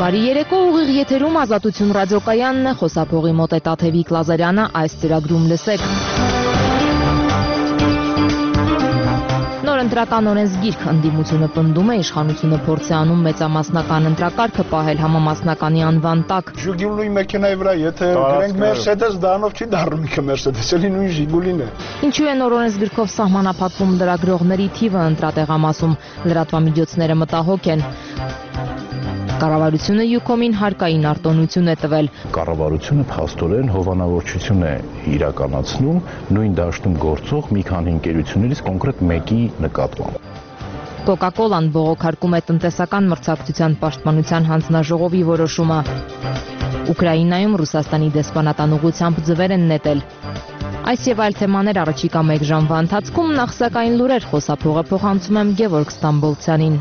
Բարի երեկո, ուղիղ եթերում Ազատություն ռադիոկայանն է, խոսափողի մոտ է Տաթևիկ Լազարյանը, այս ծրագրում լսեք։ Նոր ընտրական օրենսգիրք, ընդդիմությունը պնդում է, իշխանությունը փորձ է անում մեծամասնական ընտրակարգը պահել համամասնականի անվան տակ։ Ժուգուլուի մեքենայի վրա, եթե գրենք Mercedes, դրանով չի դառնում ինքը Mercedes, էլի նույն Ժիգուլին է։ Ինչու է նոր օրենսգրքով սահմանափակվում լրագրողների թիվը ընտրատեղամասում, լրատվամիջոցները մտահոգ են։ Կառավարությունը Յուկոմին հարկային արտոնություն է տվել։ Կառավարությունը փաստորեն հովանավորչություն է իրականացնում նույն դաշտում գործող մի քանի ընկերություններից կոնկրետ մեկի նկատմամբ։ Կոկա-կոլան բողոքարկում է տնտեսական մրցակցության պաշտպանության հանձնաժողովի որոշումը։ Ուկրաինայում Ռուսաստանի դեսպանատան ուղղությամբ ձվեր են նետել։ Այս եւ այլ թեմաներ առաջիկա 1 ժամվա ընթացքում, նախ սակայն լուրեր, խոսափողը փոխանցում եմ Գևորգ Ստամբոլցյանին։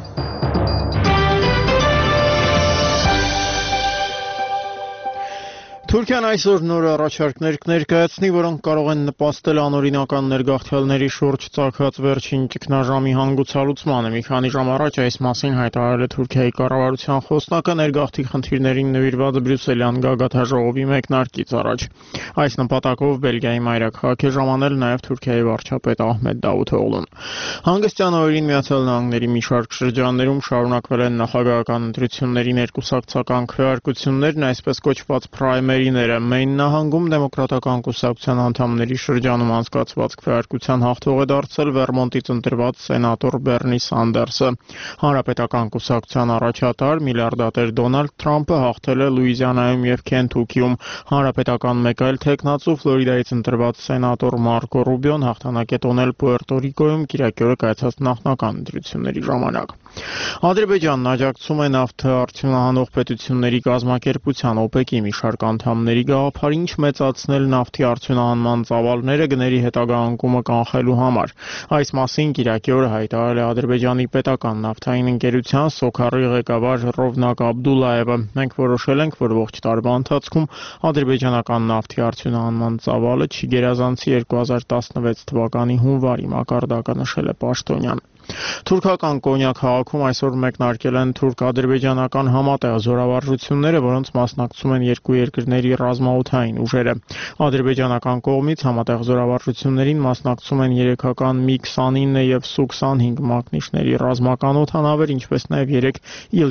Թուրքիան այսօր նոր առաջարկներ կներկայացնի, որոնք կարող են նպաստել անօրինական ներգաղթյալների շուրջ ծագած վերջին ճգնաժամի հանգուցալուծմանը։ Մի քանի ժամ առաջ այս մասին հայտարարել է Թուրքիայի կառավարության խոսնակը ներգաղթի խնդիրներին նվիրված Բրյուսելյան գագաթնաժողովի մեկնարկից առաջ։ Այս նպատակով Բելգիայի մայրաքաղաք է ժամանել նաև Թուրքիայի վարչապետ Ահմեդ Դավութօղլուն։ Հանգստյան օրերին Միացյալ Նահանգների մի շարք շրջաններում շարունակվել են նախագահական ընտրությունների ներկուսակցական քվեարկություններն, այսպես կոչված պրայմերիները։ Մեյն նահանգում դեմոկրատական կուսակցության անդամների շրջանում անցկացված քվեարկության հաղթող է դարձել Վերմոնտից ընտրված սենատոր Բեռնի Սանդերսը։ Հանրապետական կուսակցության առաջատար միլիարդատեր Դոնալդ Թրամփը հաղթել է Լուիզիանայում եւ Քենթուքիում։ Հանրապետական մեկ այլ թեկնածու Ֆլորիդայից ընտրված սենատոր Մարկո Ռուբիոն հաղթանակ է տոնել Պուերտո Ռիկոյում կիրակի օրը կայացած նախնական ընտրությունների ժամանակ։ Ադրբեջանն աջակցում է նավթը արդյունահանող պետությունների կազմակերպության OPEC-ի մի շարք անդամների գաղափարին ինչ մեծացնել նավթի արդյունահանման ծավալները գների հետագա անկումը կանխելու համար։ Այս մասին կիրակի օրը հայտարարել է Ադրբեջանի պետական նավթային ընկերության Սոքարի ղեկավար Ռովնակ Աբդուլլայևը։ Մենք որոշել ենք, որ ողջ տարվա ընթացքում ադրբեջանական նավթի արդյունահանման ծավալը չի գերազանցի 2016 թվականի հունվարի մակարդակը, նշել է պաշտոնյան։ Թուրքական Կոնյակ քաղաքում այսօր մեկնարկել են թուրք-ադրբեջանական համատեղ զորավարժությունները, որոնց մասնակցում են երկու երկրների ռազմաօդային ուժերը։ Ադրբեջանական կողմից համատեղ զորավարժություններին մասնակցում են 3-ական Mi-29 եւ Su-25 մակնիշների ռազմական օդանավեր, ինչպես նաեւ 3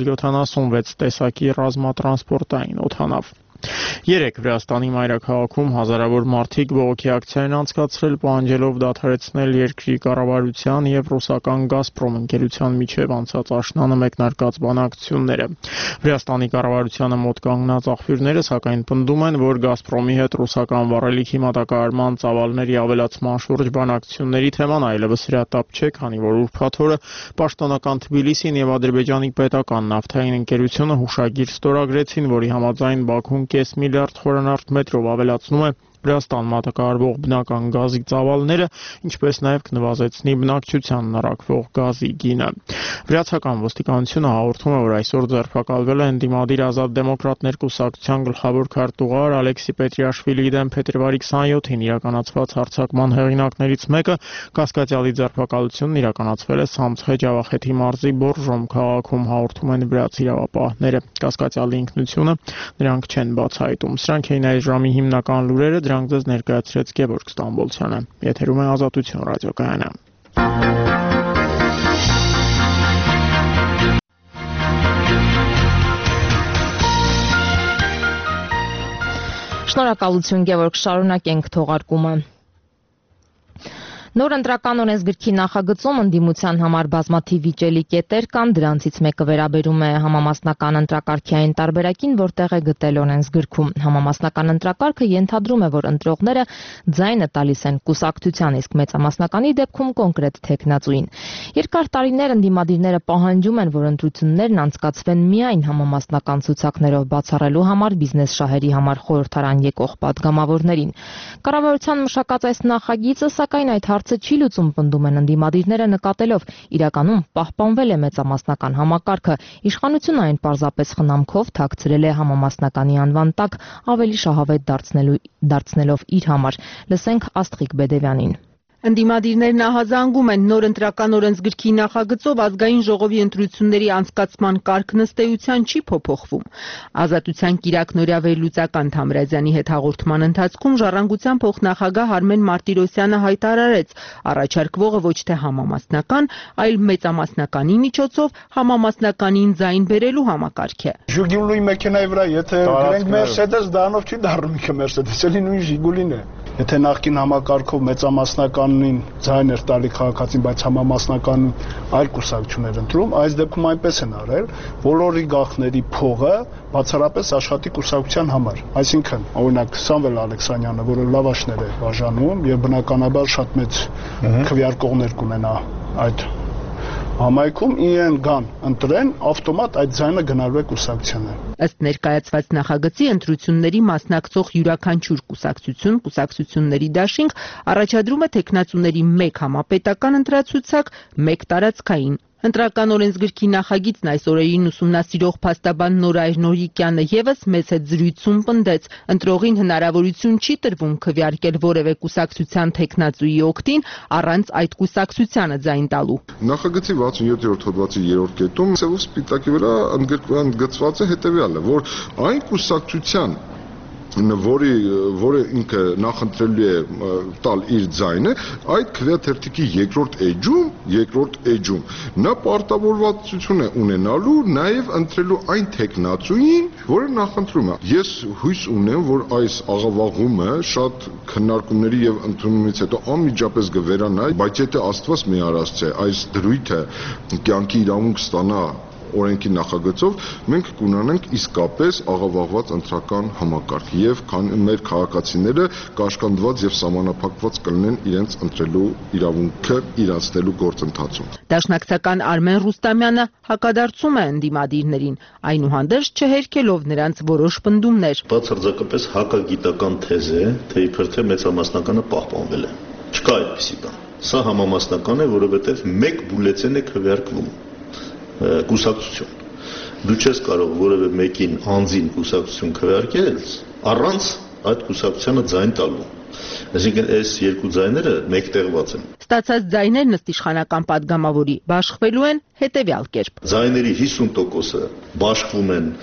Il-76 տեսակի ռազմատրանսպորտային օդանավ։ Երեկ Վրաստանի մայրաքաղաքում հազարավոր մարդիկ բողոքի ակցիա են անցկացրել, պահանջելով դադարեցնել երկրի կառավարության եւ ռուսական Գազպրոմ ընկերության միջև անցած աշնանը մեկնարկած բանակցությունները։ Վրաստանի կառավարությանը մոտ կանգնած աղբյուրները սակայն պնդում են, որ Գազպրոմի հետ ռուսական վառելիքի մատակարարման ծավալների ավելացման շուրջ բանակցությունների թեման այլևս հրատապ չէ, քանի որ ուրբաթ օրը պաշտոնական Թբիլիսին եւ Ադրբեջանի պետական նավթային ընկերությունը հուշագիր ստորագրեցին, որի համաձայն Բաքուն կես միլիարդ խորանարդ մետրով ավելացնում է Վրաստան մատակարարվող բնական գազի ծավալները, ինչպես նաև կնվազեցնի բնակչությանն առաքվող գազի գինը։ Վրացական ոստիկանությունը հաղորդում է, որ այսօր ձերբակալվել է ընդդիմադիր Ազատ դեմոկրատներ կուսակցության գլխավոր քարտուղար Ալեքսի Պետրիաշվիլիի դեմ փետրվարի 27-ին իրականացված հարձակման հեղինակներից մեկը։ Կասկածյալի ձերբակալությունն իրականացվել է Սամցխե Ջավախեթի մարզի Բորժոմ քաղաքում, հաղորդում են վրաց իրավապահները։ Կասկածյալի ինքնությունը նրանք չեն բացահայտում։ Սրանք էին այս ժամի հիմնական լուրերը, դրանք ձեզ ներկայացրեց Գևորգ Ստամբոլցյանը։ Եթերում է Ազատություն ռադիոկայանը։ Շնորհակալություն Գևորգ, շարունակենք թողարկումը։ Նոր ընտրական օրենսգրքի նախագծում ընդդիմության համար բազմաթիվ վիճելի կետեր կան, դրանցից մեկը վերաբերում է համամասնական ընտրակարգային տարբերակին, որտեղ է գտել օրենսգրքում։ Համամասնական ընտրակարգը ենթադրում է, որ ընտրողները ձայնը տալիս են կուսակցության, իսկ մեծամասնականի դեպքում կոնկրետ թեկնածուին։ Երկար տարիներ ընդդիմադիրները պահանջում են, որ ընտրություններն անցկացվեն միայն համամասնական ցուցակներով, բացառելու համար բիզնես շահերի համար խորհրդարան եկող падգամավորներին։ Կառավարության մշակած այս նախագիծը, սակայն այդ հարցը չի լուծում, պնդում են ընդդիմադիրները, նկատելով իրականում պահպանվել է մեծամասնական համակարգը, իշխանությունը այն պարզապես խնամքով թաքցրել է համամասնականի անվան տակ, ավելի շահավետ դարձնելով իր համար։ Լսենք Աստղիկ Բեդևյանին։ Ընդդիմադիրներն ահազանգում են նոր ընտրական օրենսգրքի նախագծով ազգային ժողովի ընտրությունների անցկացման կարգն ըստ էության չի փոփոխվում։ Ազատության կիրակ Նորյա վերլուծական Թամրազյանի հետ հաղորդման ընթացքում Ժառանգության փոխնախագահ Արմեն Մարտիրոսյանը հայտարարեց, առաջարկվողը ոչ թե համամասնական, այլ մեծամասնականի միջոցով համամասնականին ձայն բերելու համակարգ է։ Ժուգուլուի մեքենայի վրա եթե գրենք Mercedes, դրանով չի դառնում ինքը Mercedes, էլի նույն Ժիգուլին է։ Եթե նախկին համակարգով մեծամասնականին ձայն էր տալի քաղաքացին, բայց համամասնականին այլ կուսակցություն էր ընտրում, այս դեպքում այնպես են արել, բոլորի գաղտների փողը բացառապես աշխատի կուսակցության համար։ Այսինքն, օրինակ Սամվել Ալեքսանյանը, որը լավաշներ է բաժանում եւ բնականաբար շատ մեծ քվեարկողներ կունենա այդ համայնքում իրեն գան ընտրեն, ավտոմատ այդ ձայնը գնալու է կուսակցությանը։ Ըստ ներկայացված նախագծի ընտրությունների մասնակցող յուրաքանչյուր կուսակցությունների դաշինք առաջադրում է թեկնածուների 1 համապետական ընտրացուցակ, 1 տարածքային։ Ընտրական օրենսգրքի նախագիծն այս օրերին ուսումնասիրող փաստաբան Նորայր Նորիկյանը եւս մեծ հետ զրույցում պնդեց, ընտրողին հնարավորություն չի տրվում քվեարկել որևէ կուսակցության թեկնածուի օգտին առանց այդ կուսակցությանը ձայն տալու։ Նախագծի 67-րդ հոդվածի 3-րդ կետում ծավալ սպիտակի վրա ընդգծված է հետեւյալը, որ այն կուսակցության որը ինքը նախընտրելու է տալ իր ձայնը, այդ քվեաթերթիկի երկրորդ էջում նա պարտավորվածություն է ունենալու նաև ընտրելու այն թեկնածուին, որը նախընտրում է։ Ես հույս ունեմ, որ այս աղավաղումը շատ քննարկումների եւ ընդունումից հետո անմիջապես կվերանա, բայց եթե Աստված մի արածը այս դրույթը կյանքի իրավունք ստանա օրենքի նախագծով, մենք կունենանք իսկապես աղավաղված ընտրական համակարգ եւ մեր քաղաքացիները կաշկանդված եւ սահմանափակված կլինեն իրենց ընտրելու իրավունքը իրանցնելու գործընթացում։ Դաշնակցական Արմեն Ռուստամյանը հակադարձում է ընդդիմադիրներին, այնուհանդերձ չհերքելով նրանց որոշ պնդումներ։ Բացարձակապես հակագիտական թեզ է, թե իբր թե մեծամասնականը պահպանվել է։ Չկա այդպիսի բան։ Սա համամասնական է, որովհետեւ մեկ բուլետեն է քվեարկվում կուսակցություն։ Դու չես կարող որևէ մեկին անձին կուսակցություն քվեարկել առանց այդ կուսակցությանը ձայն տալու։ Այսինքն այս երկու ձայները մեկտեղված են։ Ստացած ձայներն ըստ իշխանական падգամավորի բաշխվելու են հետևյալ կերպ։ Ձայների 50%-ը բաշխվում են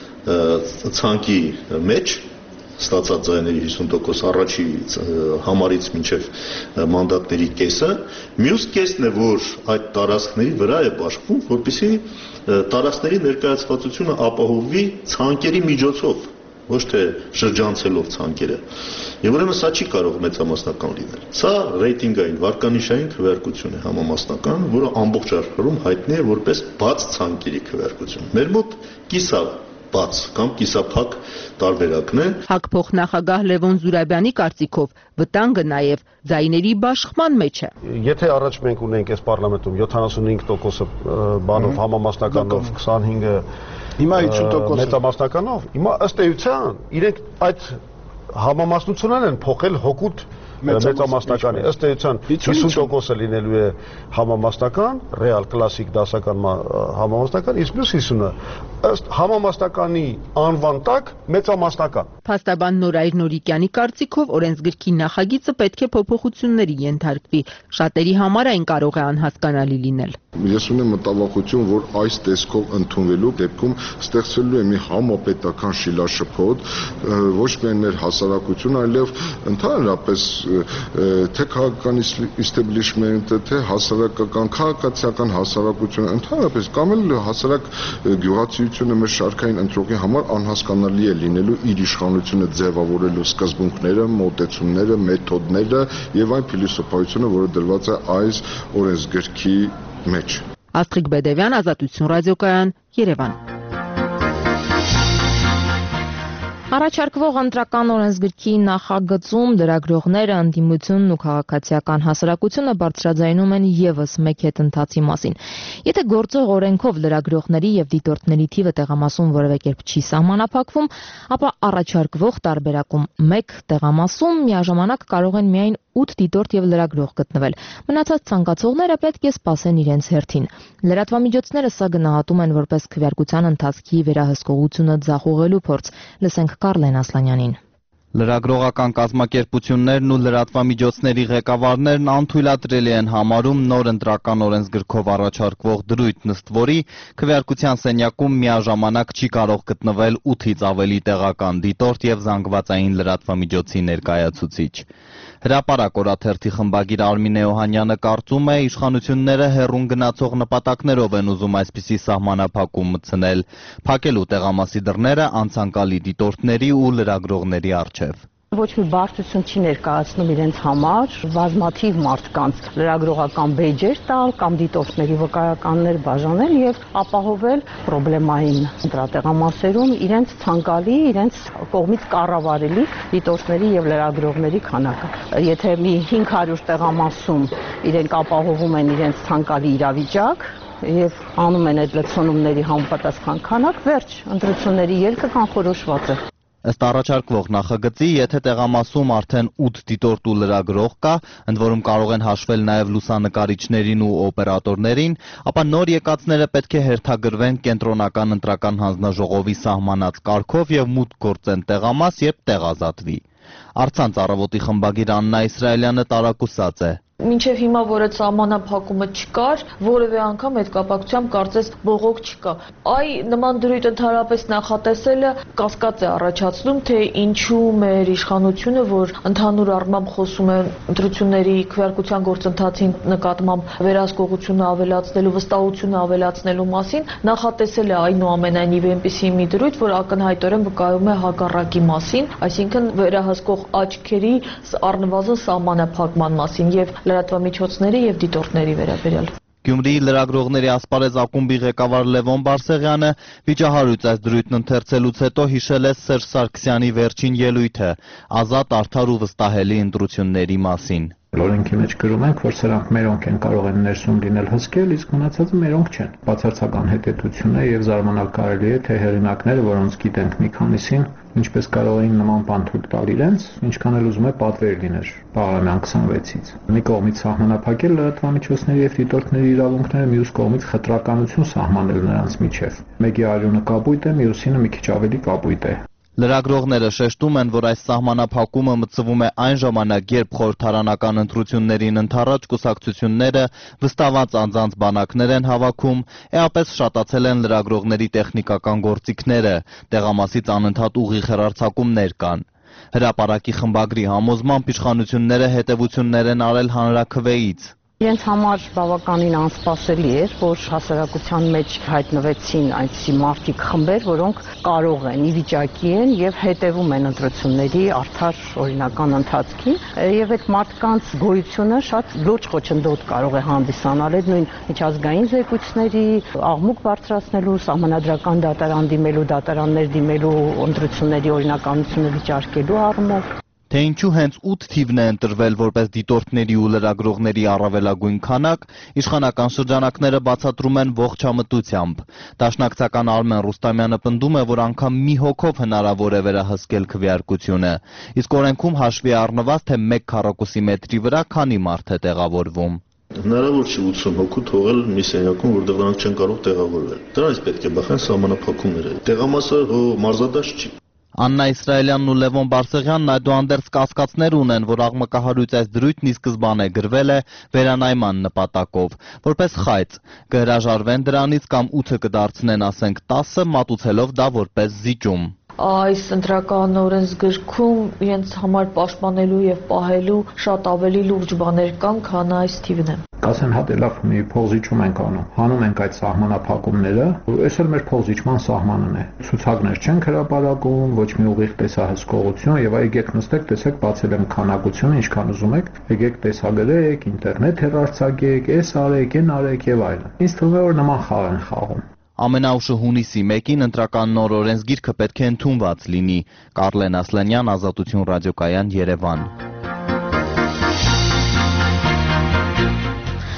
ցանկի մեջ, ստացած ձայների 50% առաջի համարից մինչև մանդատների կեսը, մյուս կեսն է, որ այդ տարածքների վրա է բաշխվում, որպեսզի տարածքների ներկայացվածությունը ապահովվի ցանկերի միջոցով, ոչ թե շրջանցելով ցանկերը։ Եվ ուրեմն սա չի կարող մեծամասնական լինել։ Սա ռեյտինգային վարկանիշային քվեարկություն է համամասնական, որը ամբողջ աշխարհում հայտնի է որպես բաց ցանկերի քվեարկություն։ Մեր մոտ կիսա բաց կամ կիսափակ տարբերակն է։ ՀԱԿ փոխնախագահ Լևոն Զուրաբյանի կարծիքով վտանգը նաև ձայների բաշխման մեջ է։ Եթե առաջ մենք ունենք այս պարլամենտում 75%-ը բանով համամասնականով, 25-ը հիմա 50% մեծամասնականով, հիմա ըստ էության իրենք այդ համամասնությունն են փոխել հօգուտ մեծամասնականի, ըստ էության 50%-ը լինելու է համամասնական, ռեալ կլասիկ դասական համամասնական, իսկ մյուս 50-ը ըստ համամասնականի անվան տակ մեծամասնական։ Փաստաբան Նորայր Նորիկյանի կարծիքով օրենսգրքի նախագիծը պետք է փոփոխությունների ենթարկվի։ Շատերի համար այն կարող է անհասկանալի լինել։ Ես ունեմ մտավախություն, որ այս տեսքով ընդունվելու դեպքում ստեղծվելու է մի համապետական շիլաշփոթ, ոչ միայն մեր հասարակությունը, այլև ընդհանրապես թե քաղաքական իստեբլիշմենտը, թե հասարակական, քաղաքացիական հասարակությունը, ընդհանրապես կամ էլ հասարակ գյուղացիությունը մեր շարքային ընտրողի համար անհասկանալի է լինելու իր իշխանությունը ձևավորելու սկզբունքները, մոտեցումները, մեթոդները եւ այն փիլիսոփայությունը, որը դրված է այս օրենսգրքի մեջ։ Աստղիկ Բեդևյան, Ազատություն ռադիոկայան, Երևան։ Առաջարկվող ընտրական օրենսգրքի նախագծում լրագրողները, ընդդիմությունն ու քաղաքացիական հասարակությունը բարձրաձայնում են եւս մեկ հետընթացի մասին։ Եթե գործող օրենքով լրագրողների եւ դիտորդների թիվը տեղամասում որևէ կերպ չի սահմանափակվում, ապա առաջարկվող տարբերակում 1 տեղամասում միաժամանակ կարող են միայն 8 դիտորդ եւ լրագրող գտնվել։ Մնացած ցանկացողները պետք է սպասեն իրենց հերթին։ Լրատվամիջոցները սա գնահատում են որպես քվեարկության ընթացքի վերահսկողությունը ձախողելու փորձ։ Լսենք Կարլեն Ասլանյանին։ Լրագրողական կազմակերպություններն ու լրատվամիջոցների ղեկավարներն անթույլատրելի են համարում նոր ընտրական օրենսգրքով առաջարկվող դրույթ, ըստ որի քվեարկության սենյակում միաժամանակ չի կարող գտնվել 8-ից ավելի տեղական դիտորդ եւ զանգվածային լրատվամիջոցի ներկայացուցիչ։ Հրապարակ օրաթերթի խմբագիր Արմինե Օհանյանը կարծում է, իշխանությունները հեռուն գնացող նպատակներով են ուզում այսպիսի սահմանափակում մտցնել, փակելու տեղամասի դռները անցանկալի դիտորդների ու լրագրողների առջև։ Ոչ մի բարդություն չի ներկայացնում իրենց համար բազմաթիվ մարդկանց լրագրողական բեյջեր տալ կամ դիտորդների վկայականներ բաժանել եւ ապահովել պրոբլեմային ընտրատեղամասերում իրենց ցանկալի, իրենց կողմից կառավարելի դիտորդների եւ լրագրողների քանակը։ Եթե մի 500 տեղամասում իրենք ապահովում են իրենց ցանկալի իրավիճակ եւ անում են այդ լցոնումների համապատասխան քանակ, վերջ, ընտրությունների ելքը կանխորոշված է։ Ըստ առաջարկվող նախագծի, եթե տեղամասում արդեն 8 դիտորդ ու լրագրող կա, ընդ որում կարող են հաշվել նաև լուսանկարիչներին ու օպերատորներին, ապա նոր եկածները պետք է հերթագրվեն կենտրոնական ընտրական հանձնաժողովի սահմանած կարգով եւ մուտք գործեն տեղամաս, երբ տեղ ազատվի։ Առցանց առավոտի խմբագիր Աննա Իսրայելյանը տարակուսած է։ Մինչև հիմա, որ այդ սահմանափակումը չկար, որևէ անգամ այդ կապակցությամբ կարծես բողոք չկա։ Այ նման դրույթ ընդհանրապես նախատեսելը կասկած է առաջացնում, թե ինչու մեր իշխանությունը, որ ընդհանուր առմամբ խոսում է ընտրությունների քվեարկության գործընթացին նկատմամբ վերահսկողությունը ավելացնելու, վստահությունը ավելացնելու մասին, նախատեսել է այնուամենայնիվ այնպիսի մի դրույթ, որ ակնհայտորեն վկայում է հակառակի մասին, այսինքն վերահսկող աչքերի առնվազն սահմանափակման մասին եւ լրատվամիջոցների եւ դիտորդների վերաբերյալ։ Գյումրիի լրագրողների ասպարեզ ակումբի ղեկավար Լևոն Բարսեղյանը վիճահարույց այս դրույթն ընթերցելուց հետո հիշել է Սերժ Սարգսյանի վերջին ելույթը ազատ, արդար ու վստահելի ընտրությունների մասին։ Օրենքի մեջ գրում ենք, որ սրանք մերոնք են կարող են ներսում լինել հսկել, իսկ մնացածը մերոնք չեն։ Բացարձական հետեւություն է եւ զարմանալ կարելի է, թե հեղինակները, որոնց գիտենք մի քանիսին, ինչպես կարող էին նման բան թույլ տալ իրենց, ինչքան էլ ուզում է պատվեր լիներ Պարլամենտ 26-ից։ Մի կողմից սահմանափակել լրատվամիջոցների եւ դիտորդների իրավունքները, մյուս կողմից խտրականություն սահմանել նրանց միջև։ Մեկի արյունը կապույտ է, մյուսինը մի քիչ ավելի կապույտ է։ Լրագրողները շեշտում են, որ այս սահմանափակումը մտցվում է այն ժամանակ, երբ խորհրդարանական ընտրություններին ընդառաջ կուսակցությունները վստահված անձանց բանակներ են հավաքում, էապես շատացել են լրագրողների տեխնիկական գործիքները, տեղամասից անընդհատ ուղիղ հեռարձակումներ կան։ Հրապարակի խմբագրի համոզմամբ իշխանությունները հետևություններ են արել հանրաքվեից։ Իրենց համար բավականին անսպասելի էր, որ հասարակության մեջ հայտնվեցին այնպիսի մարդիկ խմբեր, որոնք կարող են, ի վիճակի են եւ հետեւում են ընտրությունների արդար օրինական ընթացքին, եւ այդ մարդկանց գոյությունը շատ լուրջ խոչընդոտ կարող է հանդիսանալ այդ նույն միջազգային զեկույցների աղմուկ բարձրացնելու, սահմանադրական դատարան դիմելու, դատարաններ դիմելու, ընտրությունների օրինականությունը վիճարկելու առումով։ Թե ինչու հենց 8 թիվն է ընտրվել որպես դիտորդների ու լրագրողների առավելագույն քանակ, իշխանական շրջանակները բացատրում են ողջամտությամբ։ Դաշնակցական Արմեն Ռուստամյանը պնդում է, որ անգամ մի հոգով հնարավոր է վերահսկել քվեարկությունը, իսկ օրենքում հաշվի առնված, թե 1 քառակուսի մետրի վրա քանի մարդ է տեղավորվում։ Հնարավոր չի 80 հոգու թողել մի սենյակում, որտեղ նրանք չեն կարող տեղավորվել։ Դրանից պետք է բախեն սահմանափակումները։ Տեղամասը մարզադաշտ չի։ Աննա Իսրայելյանն ու Լևոն Բարսեղյանն այդուհանդերձ կասկածներ ունեն, որ աղմկահարույց այս դրույթն ի սկզբանե գրվել է վերանայման նպատակով, որպես խայծ, կհրաժարվեն դրանից կամ 8-ը կդարձնեն, ասենք 10-ը, մատուցելով դա որպես զիջում։ Այս ընտրական օրենսգրքում իրենց համար պաշտպանելու եւ պահելու շատ ավելի լուրջ բաներ կան, քան այս թիվն է։ Կասեն հատ լավ մի փողզիջում ենք անում, հանում ենք այդ սահմանափակումները, այս էլ մեր փողզիջման սահմանն է։ Ցուցակներ չենք հրապարակում, ոչ մի ուղիղ տեսահսկողություն եւ եկեք նստեք, տեսեք, բացել եմ քանակությունը, ինչքան ուզում եք, եկեք տեսագրեք, ինտերնետ հեռարձակեք, այս արեք, այն արեք եւ այլն։ Ինձ թվում է, որ նման խաղ են խաղում։ Ամենաուշը հունիսի 1-ին ընտրական նոր օրենսգիրքը պետք է ընդունված լինի։ Կարլեն Ասլանյան, Ազատություն ռադիոկայան, Երևան։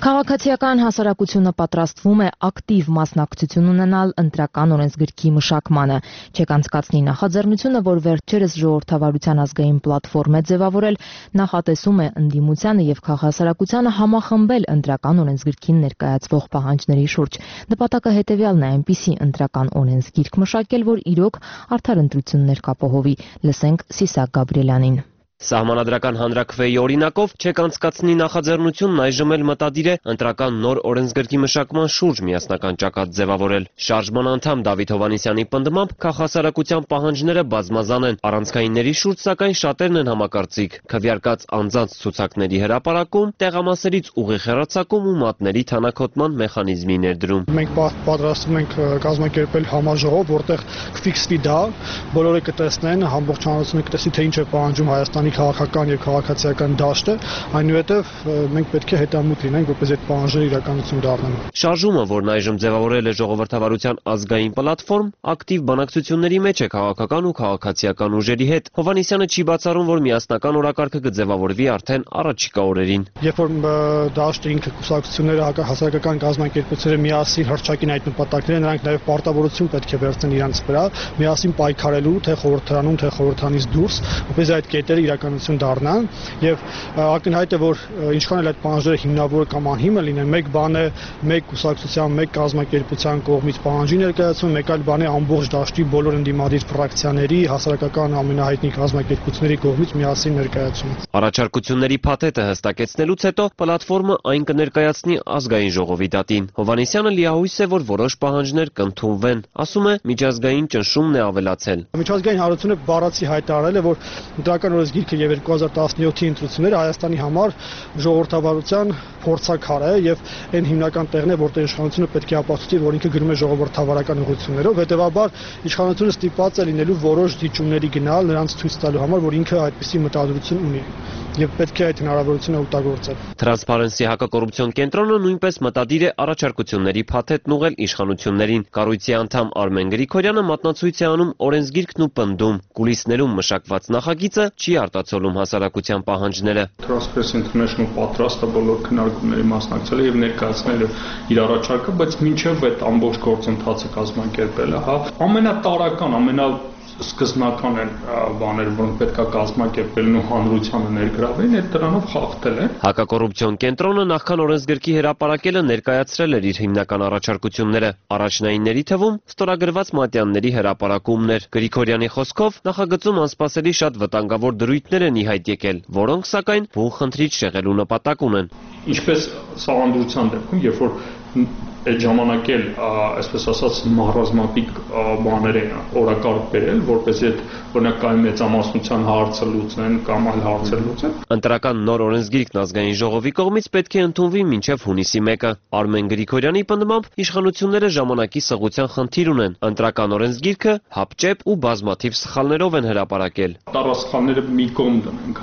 Քաղաքացիական հասարակությունը պատրաստվում է ակտիվ մասնակցություն ունենալ ընտրական օրենսգրքի մշակմանը։ Չեկանցկացնի նախաձեռնությունը, որ վերջերս ժողովրդավարության ազգային պլատֆորմ է ձևավորել, նախատեսում է ընդդիմությանը եւ քաղաքասարակությանը համախմբել ընտրական օրենսգրքին ներկայացվող պահանջների շուրջ։ Նպատակը հետեւյալն է այնպիսի ընտրական օրենսգիրք մշակել, որ իրոք արդար ընտրություններ կապահովի։ Լսենք Սիսակ Գաբրիելյանին։ Սահմանադրական հանրաքվեի օրինակով չեկանցկացնի նախաձեռնությունն այժմ էլ մտադիր է ընտրական նոր օրենսգրքի մշակման շուրջ միասնական ճակատ ձևավորել։ Շարժման անդամ Դավիթ Հովհաննիսյանի պնդմամբ քաղաքասարակության պահանջները բազմազան են, առանցքայինների շուրջ սակայն շատերն են համակարծիք՝ քվեարկած անձանց ցուցակների հրապարակում, տեղամասերից ուղիղ հեռարձակում ու մատների թանաքոտման մեխանիզմի ներդրում։ Մենք պատրաստվում ենք կազմակերպել համաժողով, որտեղ կֆիքսվի դա, բոլորը կտեսնեն, ամբողջ հանրությունը կտեսնի, թե ինչ է պահանջում Հայաստանի քաղաքական եւ քաղաքացիական դաշտը, այնուհետև մենք պետք է հետամուտ լինենք, որպես այդ պահանջները իրականություն դառնան։ Շարժումը, որն այժմ ձևավորել է ժողովրդավարության ազգային պլատֆորմ, ակտիվ բանակցությունների մեջ է քաղաքական ու քաղաքացիական ուժերի հետ։ Հովհաննիսյանը չի բացառում, որ միասնական օրակարգը կձևավորվի արդեն առաջիկա օրերին։ Երբ որ դաշտը ինքը կուսակցությունները հասարակական կազմակերպությունները միասին հռչակին այդ նպատակները, նրանք նաեւ պարտավորություն պետք է վերցնեն իրանց վրա, միասին պայքարելու թե խորհրդարանում, թե խորհրդանից դուրս, որպես այդ կետերը իրականություն դառնան եւ ակնհայտ է, որ ինչքան էլ այդ պահանջները հիմնավոր կամ անհիմն լինեն, մեկ բան է մեկ կուսակցության, մեկ կազմակերպության կողմից պահանջի ներկայացումը, մեկ այլ բան է ամբողջ դաշտի բոլոր ընդդիմադիր ֆրակցիաների, հասարակական ամենահայտնի կազմակերպությունների կողմից միասին ներկայացումը։ Առաջարկությունների փաթեթը հստակեցնելուց հետո պլատֆորմը այն կներկայացնի ազգային ժողովի դատին։ Հովհաննիսյանը լիահույս է, որ որոշ պահանջներ կընդունվեն, ասում է, միջազգային ճնշումն է ավելացել։ Միջազգային հանրությունը բառացի հայտարարել է, որ ընտրական օրենսգիրքը եւ 2017-ի ընտրությունները Հայաստանի համար ժողովրդավարության փորձաքար է եւ այն հիմնական տեղն է, որտեղ իշխանությունը պետք է ապացուցի, որ ինքը գնում է ժողովրդավարական ուղղություններով, հետեւաբար իշխանությունը ստիպված է լինելու որոշ դիճումների գնալ նրանց ցույց տալու համար, որ ինքը այդպիսի մտադրություն ունի եւ պետք է այդ հնարավորությունը օգտագործել։ Transparency հակակոռուպցիոն կենտրոնը նույնպես մտադիր է առաջարկությունների փաթեթն ուղղել իշխանություններին։ Կառույցի անդամ Արմեն Գրիգորյանը մատնացույց է անում օրենսգիրքն ու պնդում՝ կուլիսներում մշակված նախագիծը չի արտացոլում հասարակության պահանջները։ Transparency International պատրաստ է բոլոր քննարկումների մասնակցել եւ ներկայացնել իր առաջարկը, բայց մինչեւ այդ ամբողջ գործընթացը կազմակերպելը, ամենատարական, սկզբնական են բաներ, որոնք պետք է կազմակերպելն ու հանրությանը ներգրավեն, այդ դրանով խախտել են։ Հակակոռուպցիոն կենտրոնը նախքան օրենսգրքի հրապարակելը ներկայացրել էր իր հիմնական առաջարկությունները։ Առաջնայինների թվում ստորագրված մատյանների հրապարակումն էր։ Գրիգորյանի խոսքով նախագծում անսպասելի շատ վտանգավոր դրույթներ են ի հայտ եկել, որոնք սակայն բուն խնդրիչ շեղելու նպատակ ունեն։ Ինչպես սահմանադրության դեպքում, երբ որ այդ ժամանակ էլ, այսպես ասած, մահռազմատիկ բաներ են օրակարգ բերել, որպեսզի այդ օրինակ կայուն մեծամասնության հարցը լուծեն կամ այլ հարցեր լուծեն։ Ընտրական նոր օրենսգիրքն ազգային ժողովի կողմից պետք է ընդունվի մինչև հունիսի 1-ը։ Արմեն Գրիգորյանի պնդմամբ իշխանությունները ժամանակի սղության խնդիր ունեն։ Ընտրական օրենսգիրքը հապճեպ ու բազմաթիվ սխալներով են հրապարակել։ Տարասխալները մի կողմ դնենք,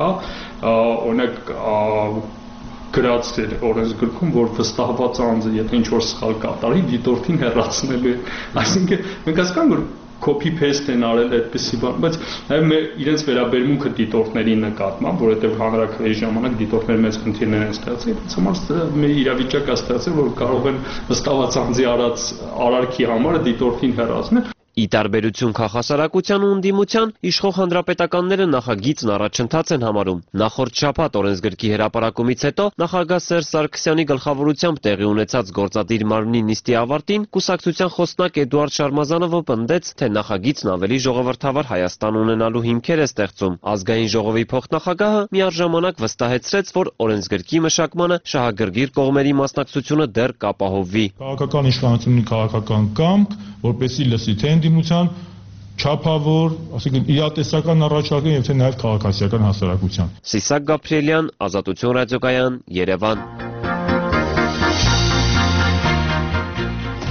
օրինակ գրած էր օրենսգրքում, որ վստահված անձը, եթե ինչ-որ սխալ կատարի, դիտորդին հեռացնելու է։ Այսինքն մենք հասկանանք, որ copy-paste են արել այդպիսի բան, բայց նաև իրենց վերաբերմունքը դիտորդների նկատմամբ, որովհետև հանրաքվեի ժամանակ դիտորդներ մեծ խնդիրներ են ստեղծել, դից համար մեր իրավիճակը ստեղծել, որ կարող են վստահված անձի արած արարքի համար դիտորդին հեռացնել։ Ի տարբերություն քաղաքասարակության ու ընդդիմության, իշխող հանրապետականները նախագիծն առաջընթաց են համարում։ Նախորդ շաբաթ օրենսգրքի հրապարակումից հետո նախագահ Սերժ Սարգսյանի գլխավորությամբ տեղի ունեցած գործադիր մարմնի նիստի ավարտին կուսակցության խոսնակ Էդուարդ Շարմազանովը պնդեց, թե նախագիծն ավելի ժողովրդավար Հայաստան ունենալու հիմքեր է ստեղծում։ Ազգային ժողովի փոխնախագահը միառժամանակ վստահեցրեց, որ օրենսգրքի մշակմանը շահագրգիռ կողմերի մասնակցությունը դեռ կապահովվի։ Քաղաքական իշխանությունների քաղաքական կամք, որպեսզի լսի թե ընդդիմության չափավոր, ասենք իրատեսական առաջարկն եւ թե նաեւ քաղաքացիական հասարակության։ Սիսակ Գաբրիելյան, Ազատություն ռադիոկայան, Երևան։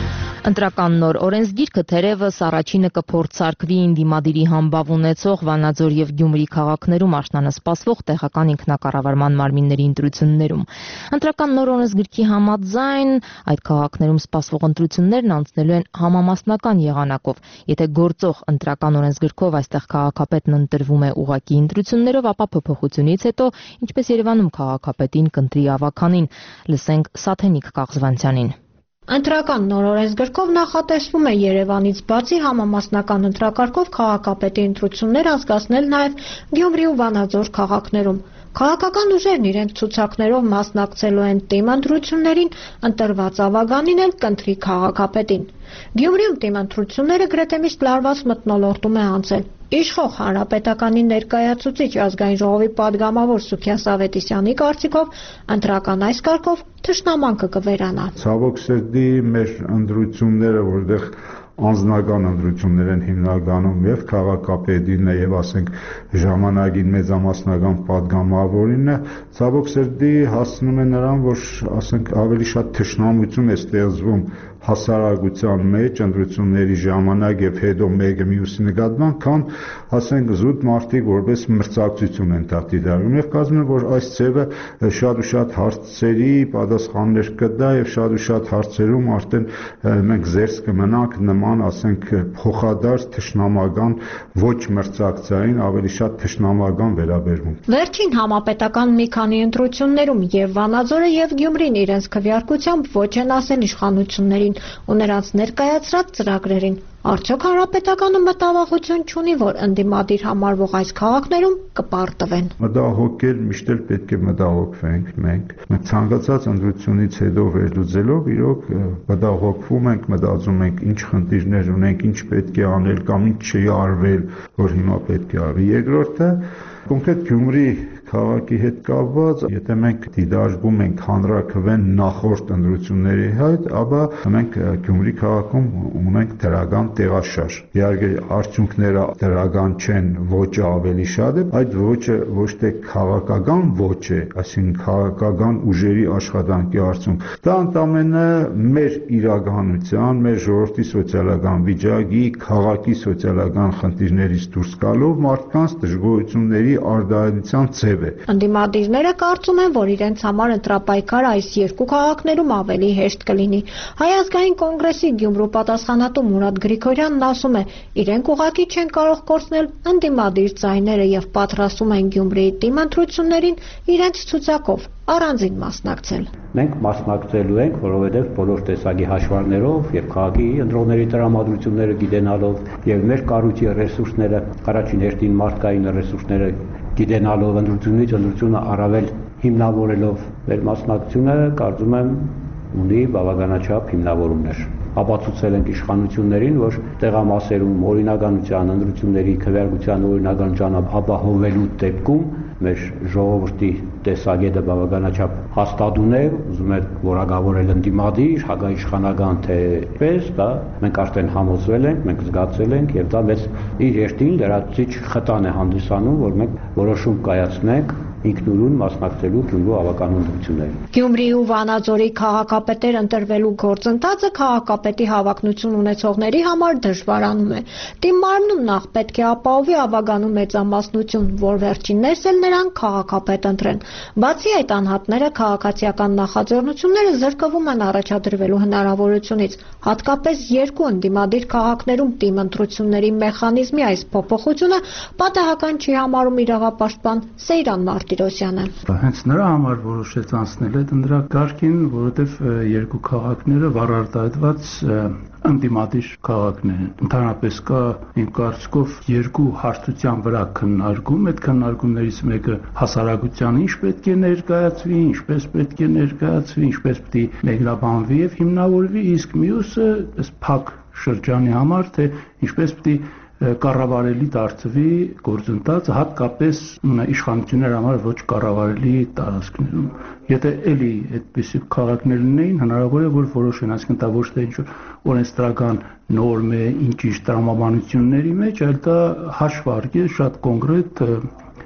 Ընտրական նոր օրենսգիրքը թերևս առաջինը կփորձարկվի ինդիմադիրի համբավ ունեցող Վանաձոր եւ Գյումրի քաղաքներում աշնանը սպասվող տեղական ինքնակառավարման մարմինների ընտրություններում։ Ընտրական նոր օրենսգիրքի համաձայն այդ քաղաքներում սպասվող ընտրություններն անցնելու են համամասնական եղանակով։ Եթե գործող ընտրական օրենսգրքով այստեղ քաղաքապետն ընտրվում է ուղղակի ընտրություններով, ապա փոփոխությունից հետո, ինչպես Երևանում քաղաքապետին կընտրի ավականին։ Լսենք Սաթենիկ Կաղզվանցյանին։ Ընտրական նոր օրենսգրքով նախատեսվում է Երևանից բացի համամասնական ընտրակարգով քաղաքապետի ընտրություններ անցկացնել նաև Գյումրի ու Վանաձոր քաղաքներում։ Քաղաքական ուժերն իրենց ցուցակներով մասնակցելու են թիմ ընտրություններին, ընտրված ավագանին էլ կընտրի քաղաքապետին։ Գյումրիում թիմ ընտրությունները գրեթե միշտ լարված մթնոլորտում է անցել։ Իշխող հանրապետականի ներկայացուցիչ ազգային ժողովի падգամավոր Սուքիաս Ավետիսյանի կարծիքով ընտրական այս կարգով թշնամանքը կվերանա։ Ցավոք սրտի մեր ընտրությունները, որտեղ անձնական ընտրություններ են հիմնականում եւ քաղաքապետին է եւ ասենք ժամանակին մեծամասնական падգամավորին է, ցավոք սրտի հասնում է նրան, որ ասենք ավելի շատ թշնամություն է ստեղծվում հասարակության մեջ ընտրությունների ժամանակ եւ հետո մեկը մյուսի նկատմամբ, քան ասենք զուտ մարդիկ որպես մրցակցություն են դիտարկում եւ կարծում եմ, որ այս ձևը շատ ու շատ հարցերի պատասխաններ կտա եւ շատ ու շատ հարցերում արդեն մենք զերծ կմնանք նման ասենք փոխադարձ թշնամական ոչ մրցակցային ավելի շատ թշնամական վերաբերվում։ Վերջին համապետական մի քանի ընտրություններում եւ Վանաձորը եւ Գյումրին իրենց քվեարկությամբ ոչ են ասել իշխանություններին ու նրանց ներկայացրած ծրագրերին։ Արդյոք հանրապետականը մտավախություն չունի, որ ընդդիմադիր համարվող այս քաղաքներում կպարտվեն։ Մտահոգել միշտ էլ պետք է մտահոգվենք մենք։ Մենք ցանկացած ընտրությունից հետո վերլուծելով իրոք մտահոգվում ենք, մտածում ենք ինչ խնդիրներ ունենք, ինչ պետք է անել կամ ինչ չի արվել, որ հիմա պետք է արվի։ Երկրորդը կոնկրետ Գյումրի քաղաքի հետ կապված, եթե մենք դիտարկում ենք հանրաքվեն նախորդ ընտրությունների հետ, ապա մենք Գյումրի քաղաքում ունենք դրական տեղաշարժ։ Իհարկե արդյունքները դրական չեն, ոճը ավելի շատ է, այդ ոճը ոչ թե քաղաքական ոճ է, այսինքն քաղաքական ուժերի աշխատանքի արդյունք։ Դա ընդամենը մեր իրականության, մեր ժողովրդի սոցիալական վիճակի, քաղաքի սոցիալական խնդիրներից դուրս գալով մարդկանց դժգոհությունների արտահայտության ձև է։ Ընդդիմադիրները կարծում են, որ իրենց համար ընտրապայքար այս երկու քաղաքներում ավելի հեշտ կլինի։ Հայ ազգային կոնգրեսի Գյումրու պատասխանատու Մուրադ Գրիգորյանն ասում է, իրենք ուղղակի չեն կարող կորցնել ընդդիմադիր ձայները եւ պատրաստում են Գյումրիի թիմ ընտրություններին իրենց ցուցակով առանձին մասնակցել։ Մենք մասնակցելու ենք, որովհետև բոլոր տեսակի հաշվառներով եւ քաղաքի ընտրողների տրամադրությունները գիտենալով եւ մեր կառույցի ռեսուրսները, առաջին հերթին մարդկային ռեսուրսները գիտենալով ընտրությունից ընտրությունը առավել հիմնավորելով մեր մասնակցությունը, կարծում եմ, ունի բավականաչափ հիմնավորումներ։ Ապացուցել ենք իշխանություններին, որ տեղամասերում օրինականության, ընտրությունների քվեարկության օրինականության ապահովելու դեպքում մեր ժողովրդի տեսակետը բավականաչափ հաստատուն է, ուզում է որակավորել ընդդիմադիր, հակաիշխանական թե պես, դա մենք արդեն համոզվել ենք, մենք զգացել ենք եւ դա մեծ իր երթին լրացուցիչ խտան է հանդիսանում, որ մենք որոշում կայացնենք ինքնուրույն մասնակցելու Գյումրու ավականու ընտրություններին։ Գյումրի ու Վանաձորի քաղաքապետեր ընտրվելու գործընթացը քաղաքապետի հավակնություն ունեցողների համար դժվարանում է։ Թիմ մարմնում նախ պետք է ապահովի ավականու մեծամասնություն, որ վերջիններս էլ նրան քաղաքապետ ընտրեն։ Բացի այդ անհատները քաղաքացիական նախաձեռնությունները զրկվում են առաջադրվելու հնարավորությունից, հատկապես երկու ընդդիմադիր քաղաքներում թիմ ընտրությունների մեխանիզմի այս փոփոխությունը պատահական չի համարում իրավապաշտպան Սեյրան Մարտիրոսյանը։ Հենց նրա համար որոշեց անցնել այդ ընտրակարգին, որովհետև երկու քաղաքները վառարտահայտված ընդդիմադիր քաղաքներ են։ Ընդհանրապես կա իմ կարծիքով երկու հարթության վրա քննարկում, այդ քննարկումներից մեկը հասարակությանը ինչ պետք է ներկայացվի, ինչպես պետք է ներկայացվի, ինչպես պետք է մեկնաբանվի եւ հիմնավորվի, իսկ մյուսը այս փակ շրջանի համար, թե ինչպես պետք է կառավարելի դարձվի գործընթացը, հատկապես իշխանությունների համար ոչ կառավարելի տարածքներում։ Եթե էլի այդպիսի քաղաքներ լինեին, հնարավոր է որ որոշեն, այսինքն դա ոչ թե ինչ-որ օրենսդրական նորմ է, ինչ-ինչ տրամաբանությունների մեջ, այլ դա հաշվարկ է շատ կոնկրետ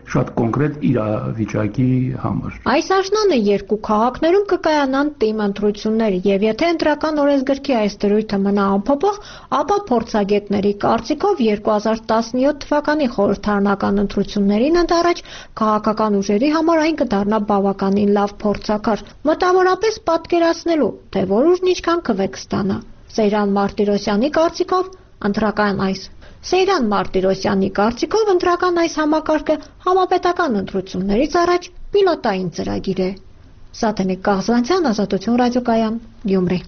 շատ կոնկրետ իրավիճակի համար։ Այս աշնանը երկու քաղաքներում կկայանան թիմ ընտրություններ, եւ եթե ընտրական օրենսգրքի այս դրույթը մնա անփոփոխ, ապա փորձագետների կարծիքով 2017 թվականի խորհրդարանական ընտրություններին ընդառաջ քաղաքական ուժերի համար այն կդառնա բավականին լավ փորձաքար, մոտավորապես պատկերացնելու, թե որ ուժն ինչքան քվե կստանա։ Սեյրան Մարտիրոսյանի կարծիքով ընտրական այս համակարգը համապետական ընտրություններից առաջ պիլոտային ծրագիր է։ Սաթենիկ Կաղզանցյան, Ազատություն ռադիոկայան, Գյումրի։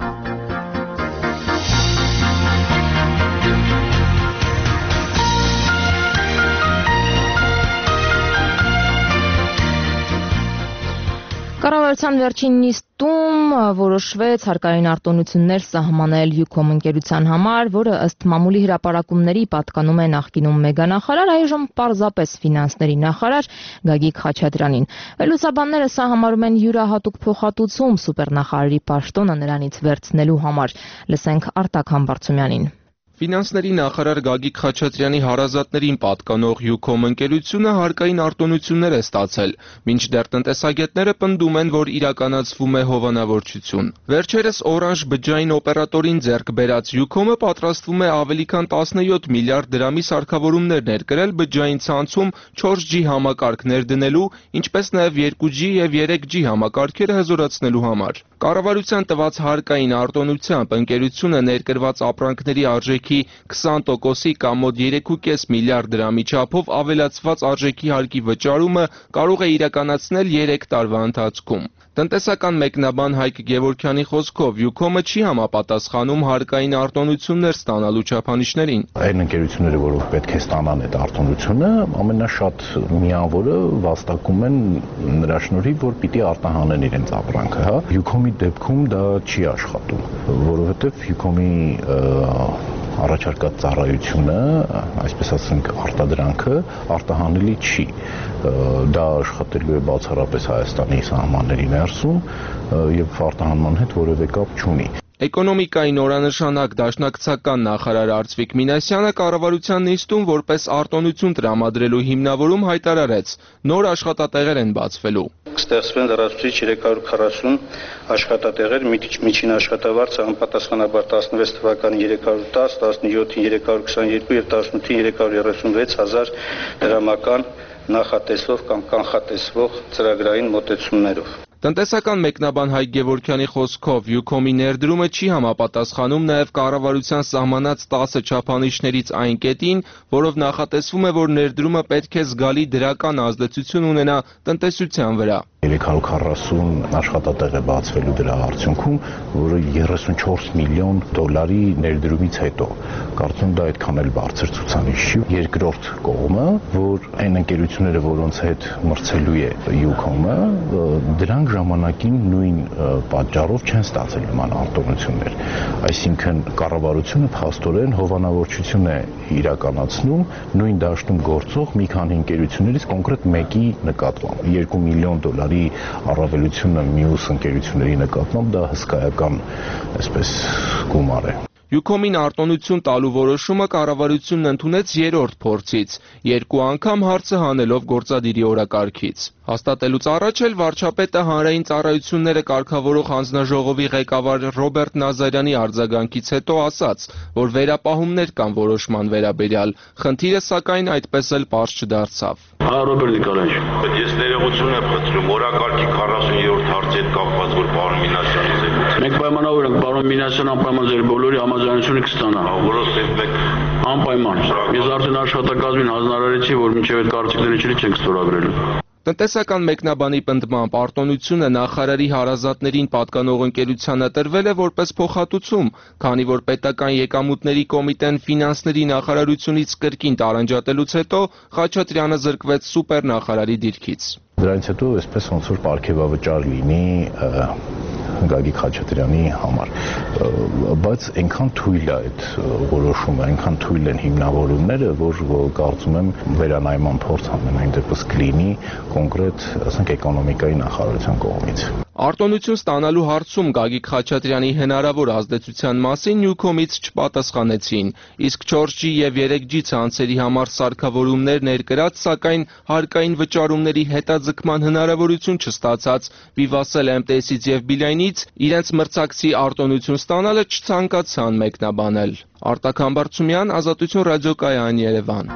Կառավարության վերջին նիստում որոշվեց հարկային արտոնություններ սահմանել Յուքոմ ընկերության համար, որը ըստ մամուլի հրապարակումների պատկանում է նախկինում մեգանախարար, այժմ պարզապես ֆինանսների նախարար Գագիկ Խաչատրյանին։ Լուսաբանները սա համարում են յուրահատուկ փոխհատուցում սուպերնախարարի պաշտոնը նրանից վերցնելու համար։ Լսենք Արտակ Համբարձումյանին։ Ֆինանսների նախարար Գագիկ Խաչատրյանի հարազատներին պատկանող Յուքոմ ընկերությունը հարկային արտոնություններ է ստացել, մինչդեռ տնտեսագետները պնդում են, որ իրականացվում է հովանավորչություն։ Վերջերս Օրանժ բջջային օպերատորին ձեռք բերած Յուքոմը պատրաստվում է ավելի քան 17 միլիարդ դրամի սարքավորումներ ներկրել բջջային ցանցում 4G համակարգներ դնելու, ինչպես նաև 2G եւ 3G համակարգերը հզորացնելու համար։ Կառավարության տված հարկային արտոնությամբ ընկերությունը ներկրված ապրանքների արժեքի 20%-ի կամ մոտ 3.5 միլիարդ դրամի չափով ավելացված արժեքի հարկի վճարումը կարող է իրականացնել 3 տարվա ընթացքում։ Տնտեսական մեկնաբան Հայկ Գևորգյանի խոսքով Յուքոմը չի համապատասխանում հարկային արտոնություններ ստանալու չափանիշներին։ Այն ընկերությունները, որոնք պետք է ստանան այդ արտոնությունը, ամենաշատ միավորը վաստակում են նրա շնորհիվ, որ պիտի արտահանեն իրենց ապրանքը, հա։ Յուքոմի դեպքում դա չի աշխատում, որովհետև Յուքոմի առաջարկած ծառայությունը, այսպես ասենք, արտադրանքը արտահանելի չի։ Դա աշխատելու է բացառապես Հայաստանի սահմանների ներսում եւ արտահանման հետ որևէ կապ չունի։ Էկոնոմիկայի նորանշանակ դաշնակցական նախարար Արծվիկ Մինասյանը կառավարության նիստում որպես արտոնություն տրամադրելու հիմնավորում հայտարարեց. նոր աշխատատեղեր են բացվելու։ Կստեղծվեն լրացուցիչ 340 աշխատատեղեր, միջին աշխատավարձը համապատասխանաբար 16 թվականի 310, 17-ին 322 եւ 18-ին 336 հազար դրամական նախատեսվող կամ կանխատեսվող ծրագրային մոտեցումներով։ Տնտեսական մեկնաբան Հայկ Գևորգյանի խոսքով Յուքոմի ներդրումը չի համապատասխանում նաև կառավարության սահմանած 10 չափանիշներից այն կետին, որով նախատեսվում է, որ ներդրումը պետք է զգալի դրական ազդեցություն ունենա տնտեսության վրա։ 340 աշխատատեղ է բացվելու դրա արդյունքում, որը 34 միլիոն դոլարի ներդրումից հետո։ Կարծում դա այդքան էլ բարձր ցուցանիշ չի։ Երկրորդ կողմը, որ այն ընկերությունները, որոնց հետ մրցելու է Յուքոմը, դրանք ժամանակին նույն պատճառով չեն ստացել նման արտոնություններ։ Այսինքն կառավարությունը փաստորեն հովանավորչություն է իրականացնում նույն դաշտում գործող մի քանի ընկերություններից կոնկրետ մեկի նկատմամբ 2 միլիոն դոլարի առավելությունը մյուս ընկերությունների նկատմամբ դա հսկայական, այսպես, գումար է։ Յուքոմին արտոնություն տալու որոշումը կառավարությունն ընդունեց երրորդ փորձից, 2 անգամ հարցը հանելով գործադիրի օրակարգից։ Հաստատելուց առաջ էլ վարչապետը հանրային ծառայությունները կարգավորող հանձնաժողովի ղեկավար Ռոբերտ Նազարյանի արձագանքից հետո ասաց, որ վերապահումներ կան որոշման վերաբերյալ, խնդիրը սակայն այդպես էլ պարզ չդարձավ։ Ռոբերտ Նիկոլաևիչ, ես ներողություն եմ խնդրում, օրակարգի 40-րդ հարցի հետ կապված, որ պարոն Մինասյանը զեկուցել։ Մենք պայմանավոր ենք, պարոն Մինասյան անպայման ձեր բոլորի համաձայնությունը կստանա։ Որովհետև մենք անպայման։ Ես արդեն աշխատակազմին հանձնարարեցի, որ մինչև այդ կարծիքների չենք ստորագրելու։ Տնտեսական մեկնաբանի պնդմամբ արտոնությունը նախարարի հարազատներին պատկանող ընկերությանը տրվել է որպես փոխհատուցում, քանի որ պետական եկամուտների կոմիտեն ֆինանսների նախարարությունից կրկին տարանջատելուց հետո Խաչատրյանը զրկվեց սուպերնախարարի դիրքից։ Դրանից հետո այսպես ոնց որ պարգևավճար լինի Գագիկ Խաչատրյանի համար, բայց այնքան թույլ է այդ որոշումը, այնքան թույլ են հիմնավորումները, որ կարծում եմ վերանայման փորձ ամենայն դեպս կլինի կոնկրետ, ասենք, էկոնոմիկայի նախարարության կողմից։ Արտոնություն ստանալու հարցում Գագիկ Խաչատրյանի հնարավոր ազդեցության մասին Newcom-ից չպատասխանեցին, իսկ 4G եւ 3G ցանցերի համար սարքավորումներ ներկրած, սակայն հարկային վճարումների հետաձգման հնարավորություն չստացած Vivatel MTS-ից եւ Beeline-ից իրենց մրցակցի արտոնություն ստանալը չցանկացան մեկնաբանել։ Արտակ Համբարձումյան, Ազատություն ռադիոկայան, Երևան։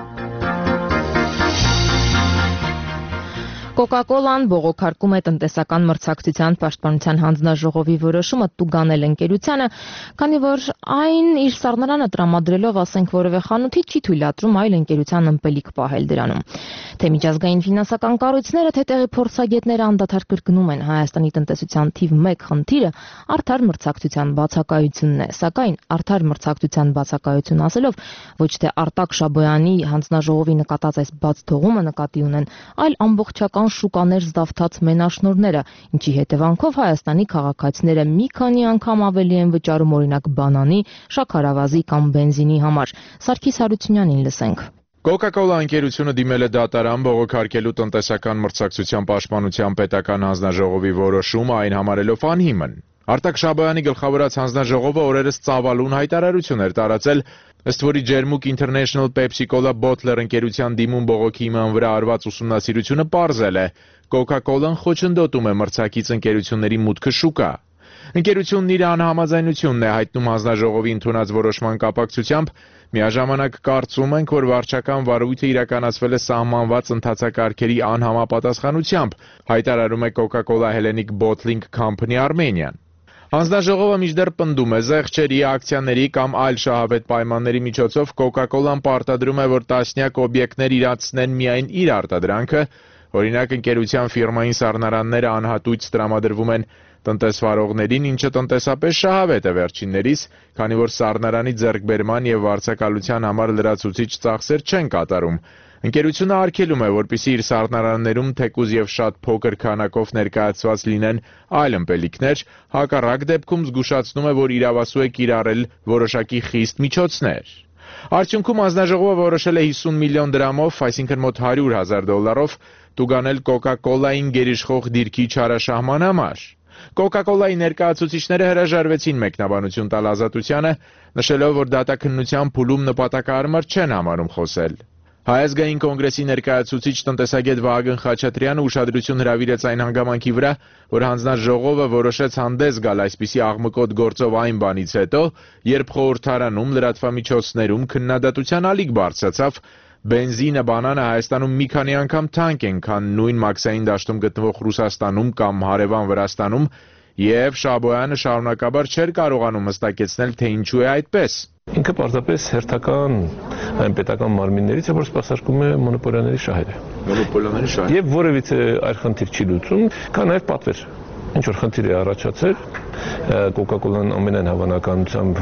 Coca-Cola-ն բողոքարկում է տնտեսական մրցակցության պաշտպանության հանձնաժողովի որոշումը տուգանել ընկերությանը, քանի որ այն իր սառնարանը տրամադրելով, ասենք, որևէ խանութի չի թույլատրում այլ ընկերության ըմպելիք պահել դրանում։ Թե միջազգային ֆինանսական կառույցները, թե տեղի փորձագետները անդադար կրկնում են Հայաստանի տնտեսության թիվ 1 խնդիրը արդար մրցակցության բացակայությունն է, սակայն արդար մրցակցության բացակայություն ասելով ոչ թե Արտակ Շաբոյանի հանձնաժողովի նկատած այս բաց թողումը նկատի ունեն, այլ ամբողջական շուկաներ զդավթած մենաշնորհները, ինչի հետևանքով Հայաստանի քաղաքացիները մի քանի անգամ ավելի են վճարում օրինակ բանանի, շաքարավազի կամ բենզինի համար։ Սարգիս Հարությունյանին լսենք։ Coca-Cola ընկերությունը դիմել է դատարան բողոքարկելու տնտեսական մրցակցության պաշտպանության պետական հանձնաժողովի որոշումը, այն համարելով անհիմն։ Արտակ Շաբոյանի գլխավորած հանձնաժողովը օրերս ծավալուն հայտարարություն էր տարածել, ըստ որի Ջերմուկ International Pepsi-Cola Bottler ընկերության դիմում բողոքի հիման վրա արված ուսումնասիրությունը պարզել է, Coca-Cola-ն խոչընդոտում է մրցակից ընկերությունների մուտքը շուկա։ Ընկերությունն իր անհամաձայնությունն է հայտնում հանձնաժողովի ընդունած որոշման կապակցությամբ, միաժամանակ կարծում ենք, որ վարչական վարույթը իրականացվել է սահմանված ընթացակարգերի անհամապատասխանությամբ, հայտարարում է Coca-Cola Hellenic Bottling Company Armenian։ Հանձնաժողովը մինչդեռ պնդում է զեղչերի, ակցիաների կամ այլ շահավետ պայմանների միջոցով Coca-Cola-ն պարտադրում է, որ տասնյակ օբյեկտներ իրացնեն միայն իր արտադրանքը, օրինակ ընկերության ֆիրմային սառնարանները անհատույց տրամադրվում են տնտեսվարողներին, ինչը տնտեսապես շահավետ է վերջիններիս, քանի որ սառնարանի ձեռքբերման եւ վարձակալության համար լրացուցիչ ծախսեր չեն կատարում։ Ընկերությունը արգելում է, որպեսզի իր սառնարաններում թեկուզ եւ շատ փոքր քանակով ներկայացված լինեն այլ ըմպելիքներ, հակառակ դեպքում զգուշացնում է, որ իրավասու է կիրառել որոշակի խիստ միջոցներ։ Արդյունքում հանձնաժողովը որոշել է 50 միլիոն դրամով, այսինքն մոտ $100,000 տուգանել Coca-Cola-ին գերիշխող դիրքի չարաշահման համար։ Coca-Cola-ի ներկայացուցիչները հրաժարվեցին մեկնաբանություն տալ Ազատությանը, նշելով, որ դատաքննության փուլում նպատակահարմար չեն համարում խոսել։ Հայ ազգային կոնգրեսի ներկայացուցիչ տնտեսագետ Վահագն Խաչատրյանը ուշադրություն հրավիրեց այն հանգամանքի վրա, որ հանձնաժողովը որոշեց հանդես գալ այսպիսի աղմկոտ գործով այն բանից հետո, երբ խորհրդարանում լրատվամիջոցներում քննադատության ալիք բարձրացավ, բենզինը, բանանը Հայաստանում մի քանի անգամ թանկ են, քան նույն մաքսային դաշտում գտնվող Ռուսաստանում կամ հարևան Վրաստանում, եւ Շաբոյանը շարունակաբար չէր կարողանում հստակեցնել, թե ինչու է այդպես։ Ինքը պարզապես հերթական այն պետական մարմիններից է, որ սպասարկում է մոնոպոլիաների շահերը։ Մոնոպոլիաների շահերը։ Եվ որևիցե այլ խնդիր չի լուծում, կա նաև պատվեր։ Ինչ որ խնդիր է առաջացել, Coca-Cola-ն ամենայն հավանականությամբ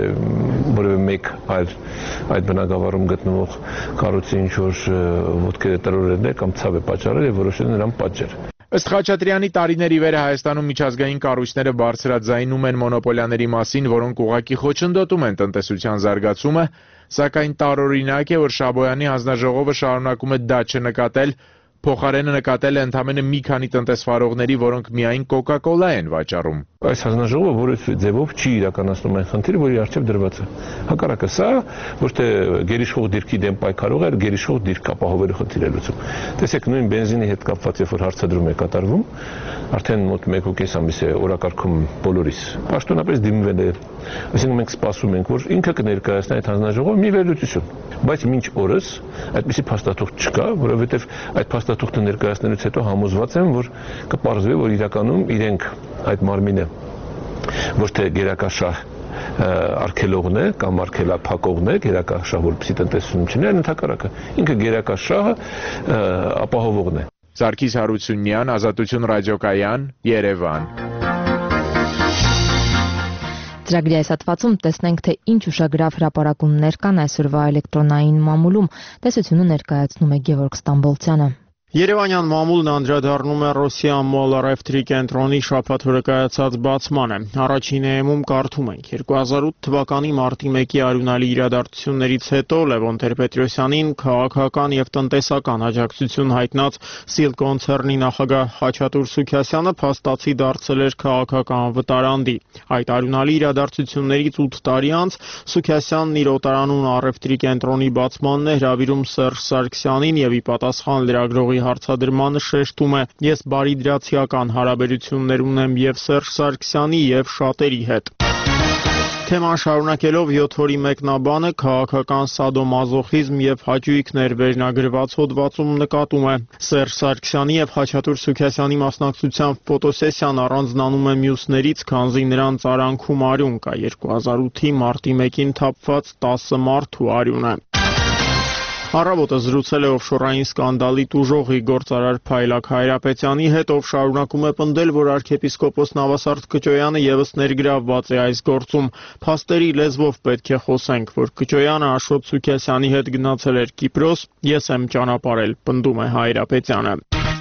որևէ մեկ այլ այդ բնակավարում գտնվող կառույցի ինչ որ ոտքերը տրորել է կամ ցավ է պատճառել եւ որոշել նրան պատժել։ Ըստ Խաչատրյանի տարիների վեր Հայաստանում միջազգային կառույցները բարձրաձայնում են մոնոպոլիաների մասին, որոնք ուղղակի խոչընդոտում են տնտեսության զարգացումը, սակայն տարօրինակ է, որ Շաբոյանի հանձնաժողովը շարունակում է դա չնկատել, փոխարենը նկատել է ընդամենը մի քանի տնտեսվարողների, որոնք միայն Coca-Cola են վաճառում։ Այս հանձնաժողովը որևէ ձևով չի իրականացնում այն խնդիրը, որի առջև դրված է։ Հակառակը սա ոչ թե գերիշխող դիրքի դեմ պայքարող է, գերիշխող դիրք ապահովելու խնդիր է լուծում։ Տեսեք, նույն բենզինի հետ կապված, երբ որ հարցադրում է կատարվում, արդեն մոտ 1.5 ամիս է օրակարգում բոլորիս պաշտոնապես դիմվել է, այսինքն մենք սպասում ենք, որ ինքը կներկայացնի այդ հանձնաժողովը մի վերլուծություն, բայց մինչ օրս այդպիսի փաստաթուղթ չկա, որովհետև այդ փաստաթուղթը ներկայացնելուց հետո համոզված եմ, որ կպարզվի, որ իրականում իրենք այդ մարմինը ոչ թե գերակաշահ արգելողն է կամ արգելափակողն է, գերակաշահ որպեսզի տնտեսություն չունենա, ընդհակառակը ինքը գերակաշահը ապահովողն է։ Սարգիս Հարությունյան, Ազատություն ռադիոկայան, Երևան։ Ծրագրի այս հատվածում տեսնենք, թե ինչ ուշագրավ հրապարակումներ կան այսօրվա էլեկտրոնային մամուլում։ Տեսությունը ներկայացնում է Գևորգ Ստամբոլցյանը։ Երևանյան մամուլն անդրադառնում է Ռոսիա Մոլ Ռեֆտրի կենտրոնի շաբաթ օրը կայացած բացմանը։ Առաջին էմում կարդում ենք. 2008 թվականի մարտի 1-ի արյունալի իրադարձություններից հետո Լևոն Տեր-Պետրոսյանին քաղաքական եւ տնտեսական աջակցություն հայտնած Սիլ կոնցեռնի նախագահ Խաչատուր Սուքիասյանը փաստացի դարձել էր քաղաքական վտարանդի։ Այդ արյունալի իրադարձություններից 8 տարի անց Սուքիասյանն իր օտարանուն առևտրի կենտրոնի բացմանն է հրավիրում Սերժ Սարգսյանին եւ ի պատասխան լրագրողի հարցադրմանը շեշտում է. ես բարիդրացիական հարաբերություններ ունեմ եւ Սերժ Սարգսյանի եւ շատերի հետ։ Թեման շարունակելով 7 օրի մեկնաբանը քաղաքական սադոմազոխիզմ եւ հաճույքներ վերնագրված հոդվածում նկատում է. Սերժ Սարգսյանի եւ Խաչատուր Սուքիասյանի մասնակցությամբ ֆոտոսեսիան առանձնանում է մյուսներից, քանզի նրանց արանքում արյուն կա 2008-ի մարտի 1-ին թափված 10 մարդու արյունը։ Առավոտը զրուցել է օֆշորային սկանդալի տուժողի գործարար Փայլակ Հայրապետյանի հետ, ով շարունակում է պնդել, որ arczepiskopos Նավասարդ Կճոյանը եւս ներգրավված է այս գործում։ Փաստերի լեզվով պետք է խոսենք, որ Կճոյանը Աշոտ Սուքիասյանի հետ գնացել էր Կիպրոս, ես եմ ճանապարհել, պնդում է Հայրապետյանը։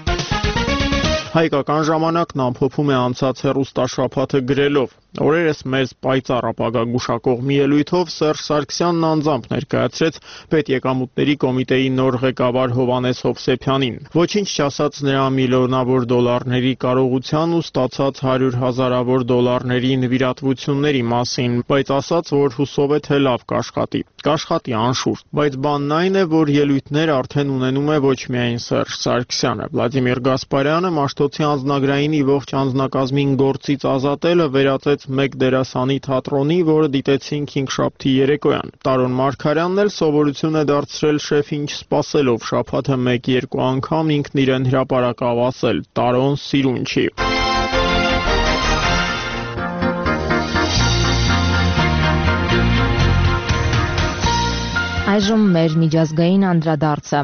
Հայկական ժամանակն ամփոփում է անցած հեռուստաշաբաթը գրելով. Օրերս մեզ պայծառ ապագա գուշակող մի ելույթով Սերժ Սարգսյանն անձամբ ներկայացրեց պետեկամուտների կոմիտեի նոր ղեկավար Հովհաննես Հովսեփյանին։ Ոչինչ չասաց նրա միլիոնավոր դոլարների կարողության ու ստացած 100,000-ավոր դոլարների նվիրատվությունների մասին, բայց ասաց, որ հուսով է, թե լավ կաշխատի։ Կաշխատի անշուշտ, բայց բանն այն է, որ ելույթներ արդեն ունենում է ոչ միայն Սերժ Սարգսյանը։ Վլադիմիր Գասպարյանը Մաշտոցի անձնագրայինի ողջ անձնակազմին գործից ազատելը վերածեց մեկ դերասանի թատրոնի, որը դիտեցինք հինգշաբթի երեկոյան։ Տարոն Մարգարյանն էլ սովորություն է դարձրել շեֆին չսպասելով շաբաթը 1-2 անգամ ինքն իրեն հրապարակավ ասել. Տարոն սիրուն չի։ Այժմ մեր միջազգային անդրադարձը։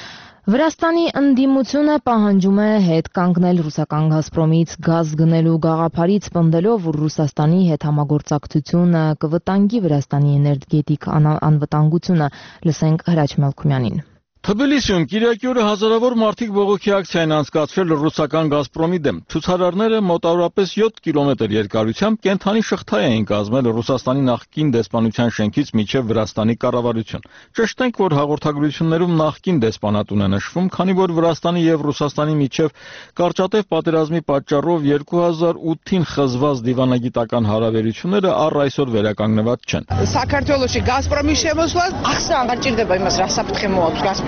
Վրաստանի ընդդիմությունը պահանջում է հետ կանգնել ռուսական «Գազպրոմից» գազ գնելու գաղափարից, պնդելով, որ Ռուսաստանի հետ համագործակցությունը կվտանգի Վրաստանի էներգետիկ անվտանգությունը։ Լսենք Հրաչ Մելքումյանին։ Թբիլիսիում Կիրակի օրը հազարավոր մարդիկ բողոքի ակցիա են անցկացրել ռուսական «Գազպրոմի» դեմ։ Ցուցարարները մոտավորապես 7 կիլոմետր երկարությամբ կենդանի շղթա էին կազմել Ռուսաստանի նախկին դեսպանության շենքից մինչև Վրաստանի կառավարություն։ Ճշտենք, որ հաղորդագրություններում նախկին դեսպանատուն է նշվում, քանի որ Վրաստանի եւ Ռուսաստանի միջև կարճատև պատերազմի պատճառով 2008-ին խզված դիվանագիտական հարաբերությունները առ այսօր վերականգնված չեն։ Սակարտվելոյի «Գազպրոմի» շեմոսլա ախսան ղարճիրդեբայ մասրասապտխեմոց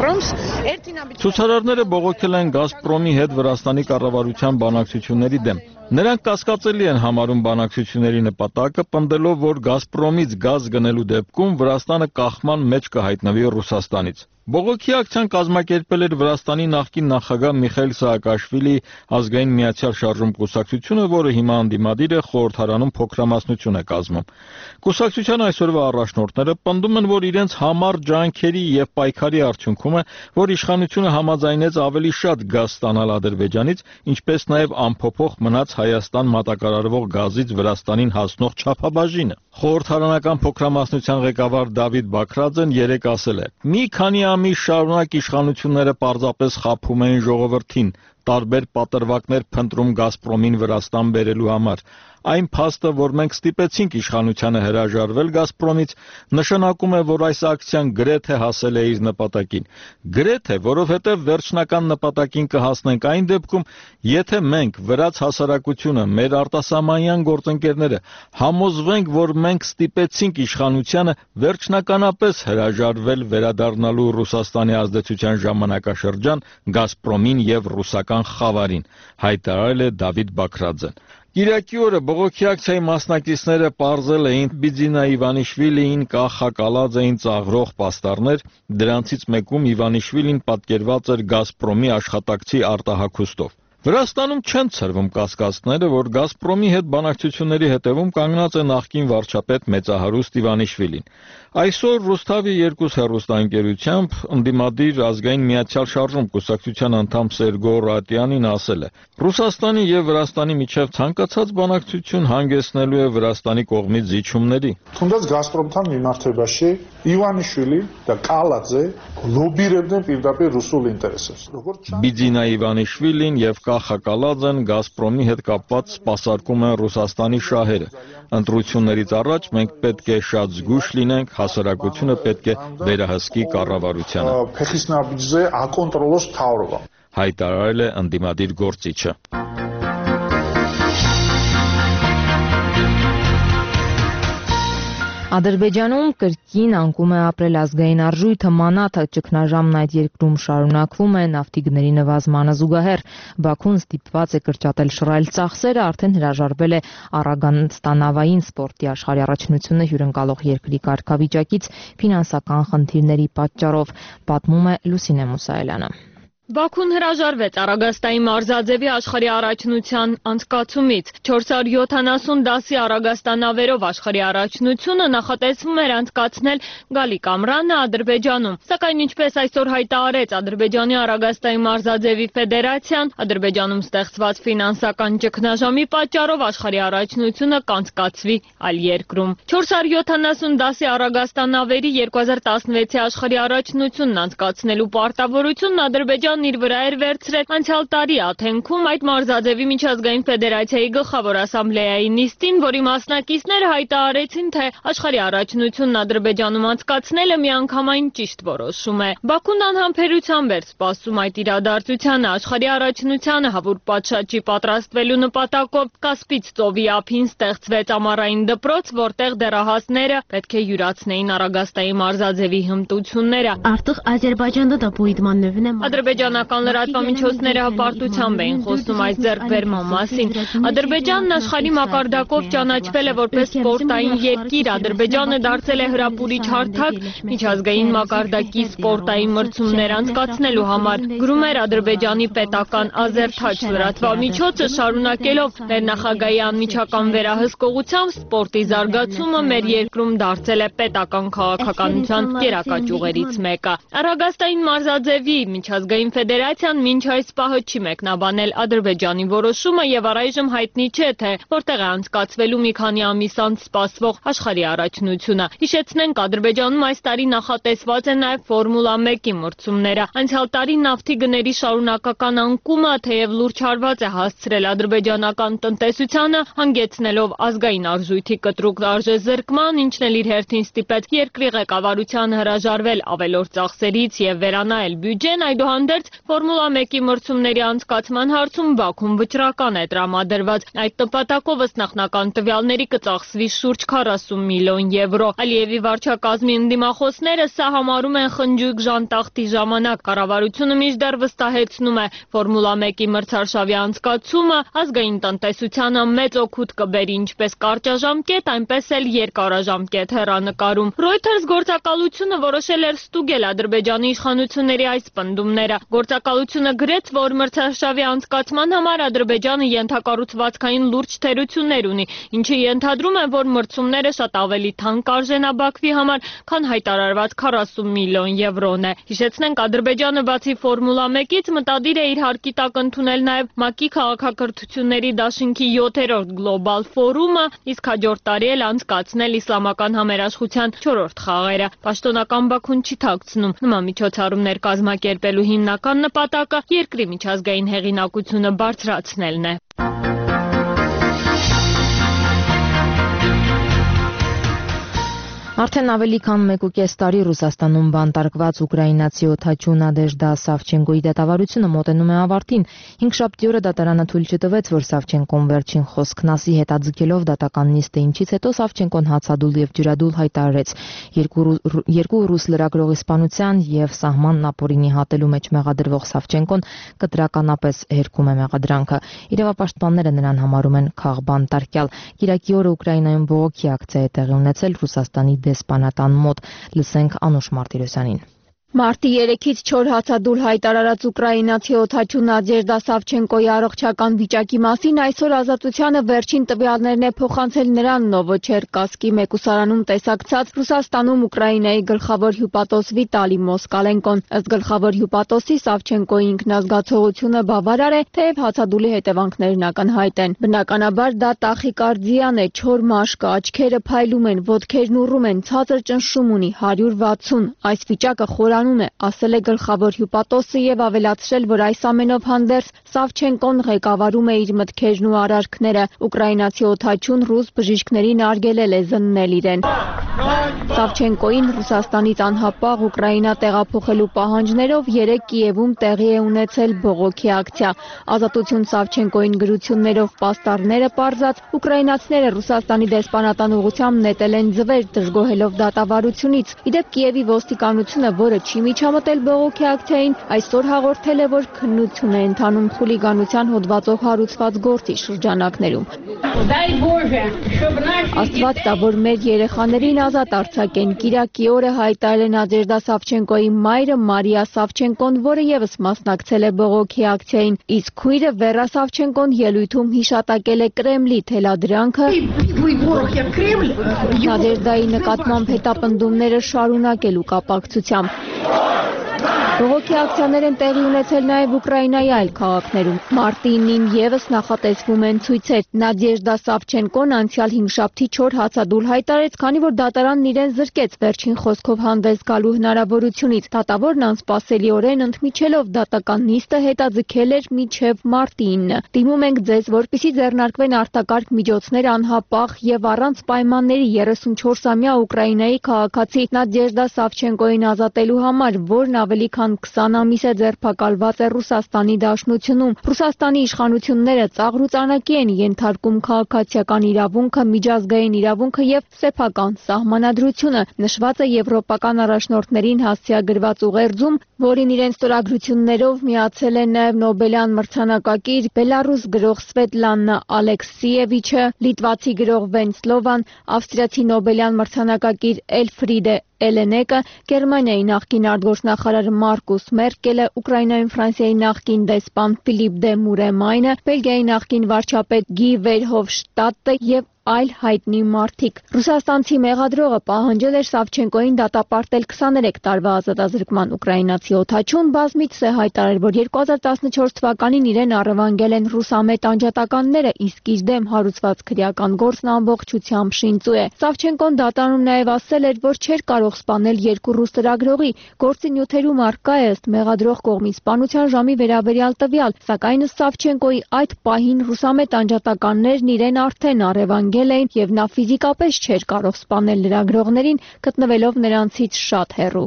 Ցուցարարները բողոքել են «Գազպրոմի» հետ Վրաստանի կառավարության բանակցությունների դեմ։ Նրանք կասկածելի են համարում բանակցությունների նպատակը, պնդելով, որ «Գազպրոմից» գազ գնելու դեպքում Վրաստանը կախման մեջ կհայտնվի Ռուսաստանից։ Բողոքի ակցիան կազմակերպել էր Վրաստանի նախկին նախագահ Միխայիլ Սաակաշվիլի ազգային միացյալ շարժում կուսակցությունը, որը հիմա անդիմադիր է, խորհրդարանում փոքրամասնություն է կազմում։ Կուսակցության այսօրվա առաջնորդները պնդում են, որ իրենց համառ ջանքերի եւ պայքարի արդյունքում է, որ իշխանությունը համաձայնեց ավելի շատ գազ ստանալ Ադրբեջանից, ինչպես նաեւ անփոփոխ մնաց Հայաստան մատակարարվող գազից Վրաստանին հասնող չափաբաժինը։ Խորհրդարանական փոքրամասնության ղեկավար Դավիթ Բաքրաձեն երեկ ասել է. «Մի քանի ամիս շարունակ իշխանությունները պարզապես խաբում էին ժողովրդին, տարբեր պատրվակներ փնտրում «Գազպրոմին» Վրաստան բերելու համար։ Այն փաստը, որ մենք ստիպեցինք իշխանությանը հրաժարվել «Գազպրոմից», նշանակում է, որ այս ակցիան գրեթե հասել է իր նպատակին։ Գրեթե, որովհետև վերջնական նպատակին կհասնենք այն դեպքում, եթե մենք, վրաց հասարակությունը, մեր արտասահմանյան գործընկերները համոզվենք, որ մենք ստիպեցինք իշխանությանը վերջնականապես հրաժարվել վերադառնալու Ռուսաստանի ազդեցության ժամանակաշրջան «Գազպրոմին» եւ ռուսական խավարին, հայտարարել է Դավիթ Բաքրաձեն։ Կիրակի օրը բողոքի ակցիայի մասնակիցները պարզել էին Բիձինա Իվանիշվիլիին Կախա Կալաձեին ծաղրող պաստառներ, դրանցից մեկում Իվանիշվիլին պատկերված էր «Գազպրոմի» աշխատակցի արտահագուստով։ Վրաստանում չեն ցրվում կասկածները, որ Գազպրոմի հետ բանակցությունների հետևում կանգնած է նախկին վարչապետ մեծահարուստ Իվանիշվիլին։ Այսօր Ռուսթավի 2 հեռուստաընկերությամբ ընդդիմադիր ազգային միացյալ շարժում կուսակցության անդամ Սերգո Ռատյանին ասել է. Ռուսաստանի եւ Վրաստանի միջև ցանկացած բանակցություն հանգեցնելու է Վրաստանի կողմից զիջումների։ Թունդած Գազպրոմთან միմարթեբաշի Իվանիշվիլի դա կալածե լոբիրებდნენ პირდაპირ ռուսულ ինտերեսებს։ Բիձինա Իվանիշվիլին եւ Կախա Կալաձեն Գազպրոմի հետ կապված սպասարկում են Ռուսաստանի շահերը։ Ընտրություններից առաջ մենք պետք է շատ զգույշ լինենք, հասարակությունը պետք է վերահսկի կառավարությանը։ Փեխիսնաբիձե ակոնտրոլոս թավրովա։ Հայտարարել է ընդդիմադիր գործիչը։ Ադրբեջանում կրկին անկում է ապրել ազգային արժույթը մանաթը ճգնաժամն այդ երկրում շարունակվում է նավթի գների նվազմանը զուգահեռ Բաքուն ստիպված է կրճատել շռայլ ծախսերը արդեն հրաժարվել է Արագստանավային սպորտի աշխարհի առաջնությունը հյուրընկալող երկրի կարգավիճակից ֆինանսական խնդիրների պատճառով պատմում է Լուսինե Մուսայելյանը Բաքուն հրաժարվեց Արագաստայի մարզաձևի աշխարհի առաջնության անցկացումից 470 դասի Արագաստանավերով աշխարհի առաջնությունը նախատեսվում էր անցկացնել գալիք ամռանը Ադրբեջանում սակայն ինչպես այսօր հայտարարեց Ադրբեջանի Արագաստայի մարզաձևի ֆեդերացիան Ադրբեջանում ստեղծված ֆինանսական ճգնաժամի պատճառով աշխարհի առաջնությունը կանցկացվի այլ երկրում 470 դասի Արագաստանավերի 2016-ի աշխարհի առաջնությունն անցկացնելու պարտավորությունն Ադրբեջան իր վրա էր վերցրել անցյալ տարի Աթենքում այդ մարզաձևի միջազգային ֆեդերացիայի գլխավոր ասամբլեայի նիստին, որի մասնակիցները հայտարարեցին, թե աշխարհի առաջնությունն Ադրբեջանում անցկացնելը միանգամայն ճիշտ որոշում է։ Բաքուն անհամբերությամբ էր սպասում այդ իրադարձությանը, աշխարհի առաջնությանը հավուր պատշաճի պատրաստվելու նպատակով Կասպից ծովի ափին ստեղծվեց ամառային դպրոց, որտեղ դեռահասները պետք է յուրացնեին Արագաստայի մարզաձևի հմտությունները։ Artıq Azərbaycanda da bu idmanın növünə Ադրբեջանական լրատվամիջոցները հպարտությամբ էին խոսում այս ձեռքբերման մասին։ Ադրբեջանն աշխարհի մակարդակով ճանաչվել է որպես սպորտային երկիր, Ադրբեջանը դարձել է հրապուրիչ հարթակ միջազգային մակարդակի սպորտային մրցումներ անցկացնելու համար։ Գրում էր Ադրբեջանի պետական Ազերթաչ լրատվամիջոցը, շարունակելով մեր նախագահի անմիջական վերահսկողությամբ սպորտի զարգացումը մեր երկրում դարձել է պետական քաղաքականության գերակաճյուղերից մեկը։ Արագաստային մարզաձևի միջազգային ֆեդերացիան մինչ այս պահը չի մեկնաբանել Ադրբեջանի որոշումը եւ առայժմ հայտնի չէ, թե որտեղ է անցկացվելու մի քանի ամիս անց սպասվող աշխարհի առաջնությունը։ Հիշեցնենք, Ադրբեջանում այս տարի նախատեսված է նաեւ Ֆորմուլա 1-ի մրցումները։ Անցյալ տարի նավթի գների շարունակական անկումը թեև լուրջ հարված է հասցրել ադրբեջանական տնտեսությանը, հանգեցնելով ազգային արժույթի կտրուկ արժեզրկման, ինչն էլ իր հերթին ստիպեց երկրի ղեկավարությանը հրաժարվել ավելորդ ծախսերից եւ վերանայել բյուջեն, այդուհանդերձ Ֆորմուլա 1-ի մրցումների անցկացման հարցում Բաքուն վճռական է տրամադրված։ Այդ նպատակով ըստ նախնական տվյալների կծախսվի շուրջ 40 միլիոն եվրո։ Ալիևի վարչակազմի ընդդիմախոսները սա համարում են խնջույք ժանտախտի ժամանակ։ Կառավարությունը մինչդեռ վստահեցնում է, Ֆորմուլա 1-ի մրցարշավի անցկացումը ազգային տնտեսությանը մեծ օգուտ կբերի ինչպես կարճաժամկետ, այնպես էլ երկարաժամկետ հեռանկարում։ Reuters գործակալությունը որոշել էր ստուգել Ադրբեջանի իշխանությունների այս պնդումները։ Գործակալությունը գրեց, որ մրցարշավի անցկացման համար Ադրբեջանը ենթակառուցվածքային լուրջ թերություններ ունի, ինչը ենթադրում է, որ մրցումները շատ ավելի թանկ արժենաբակվի համար, քան հայտարարված 40 միլիոն եվրոն է։ Հիշեցնենք, Ադրբեջանը բացի Ֆորմուլա 1-ից մտադիր է իր հարկի տակ ընդունել նաև ՄԱԿ-ի քաղաքակրթությունների դաշինքի 7-րդ գլոբալ ֆորումը, իսկ հաջորդ տարի էլ անցկացնել իսլամական համերաշխության 4-րդ խաղերը։ Պաշտոնական Բաքուն չի թաքցնում նման միջոցառումներ կազմակերպելու հիմնական նպատակը երկրի միջազգային հեղինակությունը բարձրացնելն է։ Արդեն ավելի քան 1.5 տարի Ռուսաստանում բանտարկված ուկրաինացի օդաչու Նադեժդա Սավչենկոյի դատավարությունը մոտենում է ավարտին։ 5-շաբթի օրը դատարանը թույլ չտվեց, որ Սավչենկոն վերջին խոսքն ասի, հետաձգելով դատական նիստը, ինչից հետո Սավչենկոն հացադուլ եւ ջրադուլ հայտարարեց։ Երկու ռուս լրագրողի սպանության եւ սահմանն ապօրինի հատելու մեջ մեղադրվող Սավչենկոն կտրականապես հերքում է մեղադրանքը։ Իրավապաշտպանները նրան համարում են քաղբանտարկյալ։ Կիրակի օրը Ուկրաինայում բողոքի ակցիա է տեղի ունեցել Ռուսաստանի դեսպանատան մոտ։ Լսենք Անուշ Մարտիրոսյանին։ Մարտի 3-ից 4 հացադուլ հայտարարած ուկրաինացի օդաչու Նադեժդա Սավչենկոյի առողջական վիճակի մասին այսօր Ազատությանը վերջին տվյալներն է փոխանցել նրան Նովոչերկասկի մեկուսարանում տեսակցած Ռուսաստանում Ուկրաինայի գլխավոր հյուպատոս Վիտալի Մոսկալենկոն։ Ըստ գլխավոր հյուպատոսի Սավչենկոյի ինքնազգացողությունը բավարար է, թեև հացադուլի հետևանքներն ակնհայտ են։ Բնականաբար դա տախիկարդիան է, չոր մաշկը, աչքերը փայլում են, ոտքերն ուռում են, ցածր ճնշում ունի 160։ Այս վիճակը խորանում է, ասել է գլխավոր հյուպատոսը եւ ավելացրել, որ այս ամենով հանդերձ Սավչենկոն ղեկավարում է իր մտքերն ու արարքները։ Ուկրաինացի օդաչուն ռուս բժիշկներին արգելել է զննել իրեն։ Սավչենկոին Ռուսաստանից անհապաղ Ուկրաինա տեղափոխելու պահանջներով 3 Կիևում տեղի է ունեցել բողոքի ակցիա։ Ազատություն Սավչենկոին գրություններով պաստառները պարզած ուկրաինացիները Ռուսաստանի դեսպանատան ուղղությամբ նետել են ձվեր, դժգոհելով դատավարությունից։ Իդեպ Կիևի ոստիկանությունը, որը չի միջամտել բողոքի ակցիային, այսօր հաղորդել է, որ քննություն է ընթանում խուլիգանության հոդվածով հարուցված գործի շրջանակներում։ Աստված տա, որ մեր երեխաներին ազատ արձակեն։ Կիրակի օրը հայտարարել է Նադեժդա Սավչենկոյի մայրը Մարիա Սավչենկոն, որը եւս մասնակցել է բողոքի ակցիային, իսկ քույրը Վերա Սավչենկոն ելույթում հիշատակել է Կրեմլի թելադրանքը։ Նադեժդայի նկատմամբ հետապնդումները շարունակելու կապակցությամբ։ Բողոքի ակցիաներ են տեղի ունեցել նաև Ուկրաինայի այլ քաղաքներում։ Մարտի 9-ին եւս նախատեսվում են ցույցեր։ Նադեժդա Սավչենկոն անցյալ հինգշաբթի 4 հացադուլ հայտարարեց, քանի որ դատարանն իրեն զրկեց վերջին խոսքով հանդես գալու հնարավորությունից։ Դատավորն անսպասելիորեն ընդմիջելով դատական նիստը հետաձգել էր մինչև մարտի 9։ Դիմում ենք ձեզ, որպեսզի ձեռնարկվեն արտակարգ միջոցներ անհապաղ եւ առանց պայմանների 34-ամյա Ուկրաինայի քաղաքացի Նադեժդա Սավչենկոյին ազատելու համար, որն ավելի քան 20 ամիս է ձերբակալված է Ռուսաստանի Դաշնությունում։ Ռուսաստանի իշխանությունները ծաղրուծանակի են ենթարկում քաղաքացիական իրավունքը, միջազգային իրավունքը եւ սեփական սահմանադրությունը, նշված է եվրոպական առաջնորդներին հասցեագրված ուղերձում, որին իրենց ստորագրություններով միացել են նաեւ Նոբելյան մրցանակակիր Բելարուս գրող Սվետլանա Ալեքսիևիչը, լիտվացի գրող Վենցլովան, ավստրիացի Նոբելյան մրցանակակիր Էլֆրիդե Էլենեկը, Գերմանիայի նախկին արտգործնախարար Մարկուս Մերկելը, Ուկրաինայում Ֆրանսիայի նախկին դեսպան Ֆիլիպ դե Մուրեմայնը, Բելգիայի նախկին վարչապետ Գի Վերհովշտադտը եւ այլ հայտնի մարդիկ։ Ռուսաստանցի մեղադրողը պահանջել էր Սավչենկոյին դատապարտել 23 տարվա ազատազրկման։ Ուկրաինացի օդաչուն բազմիցս է հայտարարել, որ 2014 թվականին իրեն առևանգել են ռուսամետ անջատականները, իսկ իր դեմ հարուցված քրեական գործն ամբողջությամբ շինծու է։ Սավչենկոն դատարանում նաև ասել էր, որ չէր կարող սպանել 2 ռուս ծրագրողի։ Գործի նյութերում առկա է ըստ մեղադրող կողմի սպանության ժամի վերաբերյալ տվյալ, սակայն ըստ Սավչենկոյի այդ պահին ռուսամետ անջատականներն իրեն արդեն առևանգել էին եւ նա ֆիզիկապես չէր կարող սպանել լրագրողներին, գտնվելով նրանցից շատ հեռու։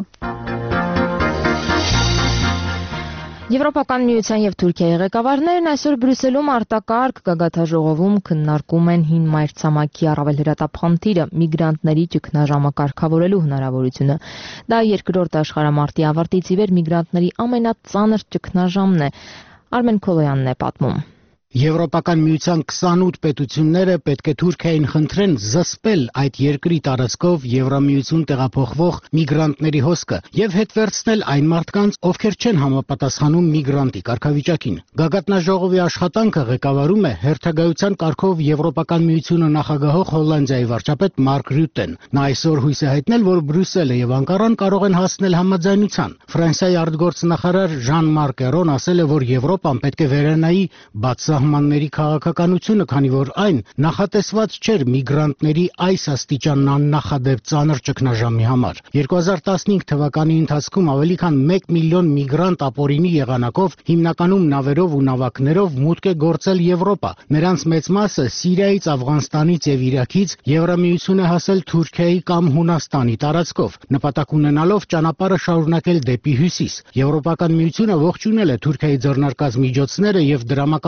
Եվրոպական միության եւ Թուրքիայի ղեկավարներն այսօր Բրյուսելում արտակարգ գագաթաժողովում քննարկում են հին մայրցամաքի առավել հրատապ խնդիրը՝ միգրանտների ճգնաժամը կարգավորելու հնարավորությունը։ Դա երկրորդ աշխարհամարտի ավարտից ի վեր միգրանտների ամենածանր ճգնաժամն է։ Արմեն Քոլոյանն է պատմում։ Եվրոպական միության 28 պետությունները պետք է Թուրքիային խնդրեն զսպել այդ երկրի տարածքով Եվրամիություն տեղափոխվող միգրանտների հոսքը եւ հետ վերցնել այն մարդկանց, ովքեր չեն համապատասխանում միգրանտի կարգավիճակին։ Գագաթնաժողովի աշխատանքը ղեկավարում է հերթագայության կարգով Եվրոպական միությունը նախագահող Հոլանդիայի վարչապետ Մարկ Ռյուտեն։ Նա այսօր հույս է հայտնել, որ Բրյուսելը եւ Անկարան կարող են հասնել համաձայնության։ Ֆրանսիայի արտգործնախարար Ժան-Մարկ Էրոն ասել է, որ Եվրոպան պետք է վերանայի բաց սահմանների քաղաքականությունը, քանի որ այն նախատեսված չէր միգրանտների այս աստիճան աննախադեպ ծանր ճգնաժամի համար։ 2015 թվականի ընթացքում ավելի քան 1 միլիոն միգրանտ ապօրինի եղանակով, հիմնականում նավերով ու նավակներով մուտք է գործել Եվրոպա։ Նրանց մեծ մասը Սիրիայից, Աֆղանստանից եւ Իրաքից Եվրամիություն է հասել Թուրքիայի կամ Հունաստանի տարածքով, նպատակ ունենալով ճանապարհը շարունակել դեպի հյուսիս։ Եվրոպական միությունը ողջունել է Թուրքիայի ձեռնարկած միջոցները եւ դրամական օգնություն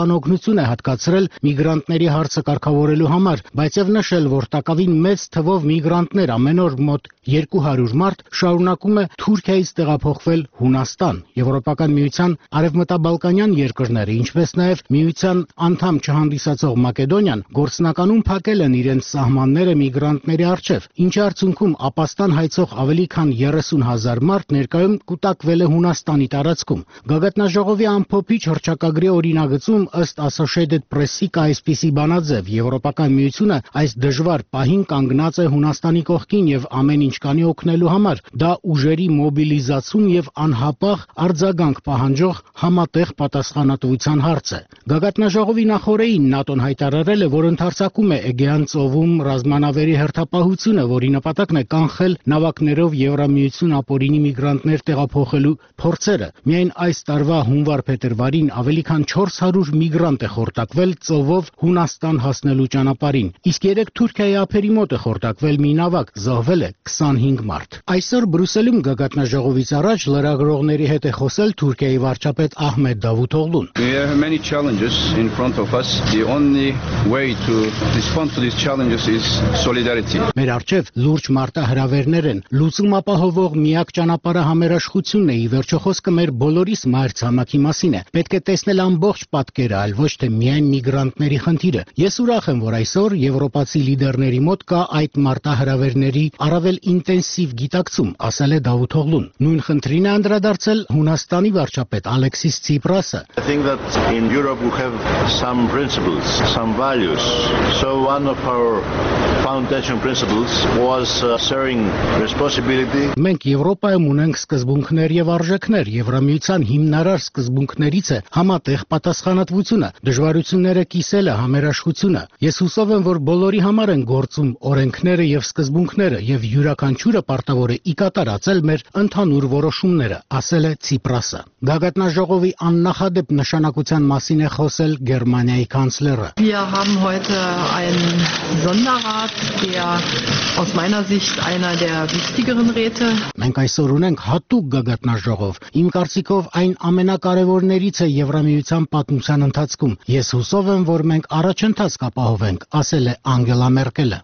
ուշադրություն է հատկացրել միգրանտների հարցը կարգավորելու համար, բայց եւ նշել, որ տակավին մեծ թվով միգրանտներ ամեն օր մոտ 200 մարդ շարունակում է Թուրքիայից տեղափոխվել Հունաստան։ Եվրոպական միության արևմտաբալկանյան երկրները, ինչպես նաեւ միության անդամ չհանդիսացող Մակեդոնիան գործնականում փակել են իրենց սահմանները միգրանտների առջև, ինչի արդյունքում ապաստան հայցող ավելի քան 30,000 մարդ ներկայում կուտակվել է Հունաստանի տարածքում։ Գագաթնաժողովի ամփոփիչ հռչակագրի օրինագծում ըստ Associated Press-ի կա այսպիսի բանաձև. Եվրոպական միությունը այս դժվար պահին կանգնած է Հունաստանի կողքին եւ ամեն ինչ կանի օգնելու համար։ Դա ուժերի մոբիլիզացում եւ անհապաղ արձագանք պահանջող համատեղ պատասխանատվության հարց է։ Գագաթնաժողովի նախօրեին ՆԱՏՕ-ն հայտարարել է, որ ընդարձակում է Էգեյան ծովում ռազմանավերի հերթապահությունը, որի նպատակն է կանխել նավակներով Եվրամիություն ապօրինի միգրանտներ տեղափոխելու փորձերը։ Միայն այս տարվա հունվար-փետրվարին ավելի քան 400 միգրանտ է խորտակվել ծովով Հունաստան հասնելու ճանապարհին, իսկ երեք Թուրքիայի ափերի մոտ է խորտակվել մի նավակ, զոհվել է 25 մարդ։ Այսօր Բրյուսելում գագաթնաժողովից առաջ լրագրողների հետ է խոսել Թուրքիայի վարչապետ Ահմեդ Դավութօղլուն։ We have many challenges in front of us. The only way to respond to these challenges is solidarity. Մեր առջև լուրջ մարտահրավերներ են։ Լուծում ապահովող միակ ճանապարհը համերաշխությունն է։ Ի վերջո խոսքը մեր բոլորիս մայրցամաքի մասին է։ Պետք է տեսնել ամբողջ պատկերը, այլ ոչ թե միայն միգրանտների խնդիրը։ Ես ուրախ եմ, որ այսօր եվրոպացի լիդերների մոտ կա այդ մարտահրավերների առավել ինտենսիվ գիտակցում, ասել է Դավութօղլուն։ Նույն խնդրին է անդրադարձել Հունաստանի վարչապետ Ալեքսիս Ցիպրասը։ I think that in Europe we have some principles, some values. So one of our foundation principles was sharing responsibility. Մենք Եվրոպայում ունենք սկզբունքներ եւ արժեքներ։ Եվրամիության հիմնարար սկզբունքներից է համատեղ պատասխանատվությունը, դժվարությունները կիսելը, համերաշխությունը։ Ես հուսով եմ, որ բոլորի համար են գործում օրենքները եւ սկզբունքները եւ յուրաքանչյուրը պարտավոր է ի կատարածել մեր ընդհանուր որոշումները, ասել է Ցիպրասը։ Գագաթնաժողովի աննախադեպ նշանակության մասին է խոսել Գերմանիայի կանցլերը։ Wir haben heute einen Sonderrat, der aus meiner Sicht einer der wichtigeren Räte. Մենք այսօր ունենք հատուկ գագաթնաժողով։ Իմ կարծիքով այն ամենակարևորներից է Եվրամիության պատմության ընթացքում։ Ես հուսով եմ, որ մենք առաջընթաց կապահովենք, ասել է Անգելա Մերկելը։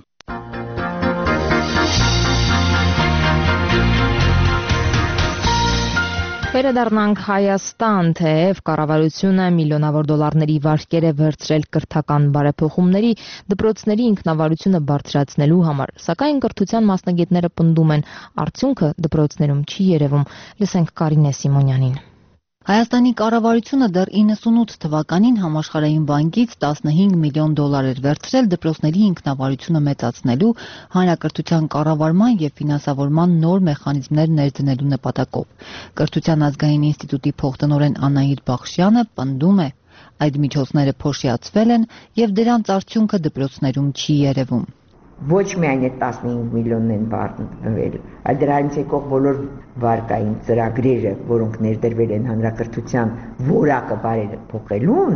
Վերադառնանք Հայաստան, թեև կառավարությունը միլիոնավոր դոլարների վարկեր է վերցրել կրթական բարեփոխումների, դպրոցների ինքնավարությունը բարձրացնելու համար, սակայն կրթության մասնագետները պնդում են, արդյունքը դպրոցներում չի երևում։ Լսենք Կարինե Սիմոնյանին։ Հայաստանի կառավարությունը դեռ 98 թվականին Համաշխարհային բանկից 15 միլիոն դոլար էր վերցրել դպրոցների ինքնավարությունը մեծացնելու, հանրակրթության կառավարման եւ ֆինանսավորման նոր մեխանիզմներ ներդնելու նպատակով։ Կրթության ազգային ինստիտուտի փոխտնօրեն Անահիտ Բախշյանը պնդում է, այդ միջոցները փոշիացվել են եւ դրանց արդյունքը դպրոցներում չի երևում։ Ոչ միայն այդ 15 միլիոնն են վարվել, այլ դրանից եկող բոլոր վարկային ծրագրերը, որոնք ներդրվել են հանրակրթության որակը բարեփոխելուն,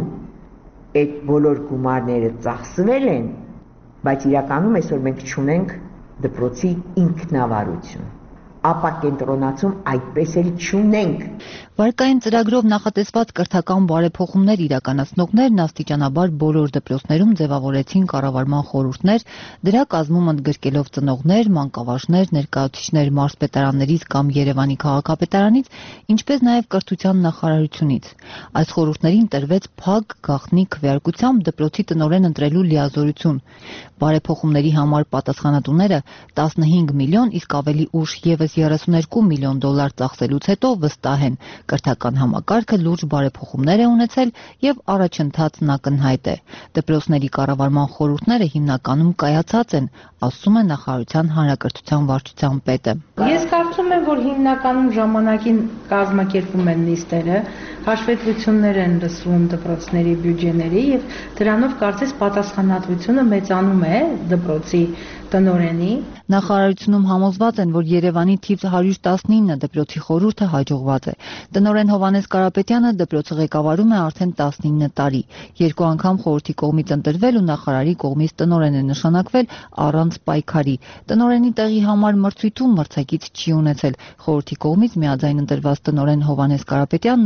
այդ բոլոր գումարները ծախսվել են, բայց իրականում այսօր մենք չունենք դպրոցի ինքնավարություն, ապակենտրոնացում այդպես էլ չունենք։ Վարկային ծրագրով նախատեսված կրթական բարեփոխումներ իրականացնողներն աստիճանաբար բոլոր դպրոցներում ձևավորեցին կառավարման խորհուրդներ, դրա կազմում ընդգրկելով ծնողներ, մանկավարժներ, ներկայացուցիչներ մարզպետարաններից կամ Երևանի քաղաքապետարանից, ինչպես նաև կրթության նախարարությունից։ Այս խորհուրդներին տրվեց փակ գաղտնի քվեարկությամբ դպրոցի տնօրեն ընտրելու լիազորություն։ Բարեփոխումների համար պատասխանատուները 15 միլիոն, իսկ ավելի ուշ եւս 32 միլիոն դոլար ծախսելուց հետո վստահ են, կրթական համակարգը լուրջ բարեփոխումներ է ունեցել եւ առաջընթացն ակնհայտ է։ Դպրոցների կառավարման խորհուրդները հիմնականում կայացած են, ասում է նախարարության հանրակրթության վարչության պետը։ Ես կարծում եմ, որ հիմնականում ժամանակին կազմակերպում են նիստերը, հաշվետվություններ են լսվում դպրոցների բյուջեների եւ դրանով կարծես պատասխանատվությունը մեծանում է դպրոցի տնօրենի։ Նախարարությունում համոզված են, որ Երևանի թիվ 119 դպրոցի խորհուրդը հաջողված է։ Տնօրեն Հովհաննես Կարապետյանը դպրոցը ղեկավարում է արդեն 19 տարի։ Երկու անգամ խորհրդի կողմից ընտրվել ու նախարարի կողմից տնօրեն է նշանակվել առանց պայքարի։ Տնօրենի տեղի համար մրցույթում մրցակից չի ունեցել։ Խորհրդի կողմից միաձայն ընտրված տնօրեն Հովհաննես Կարապետյանն ասում է,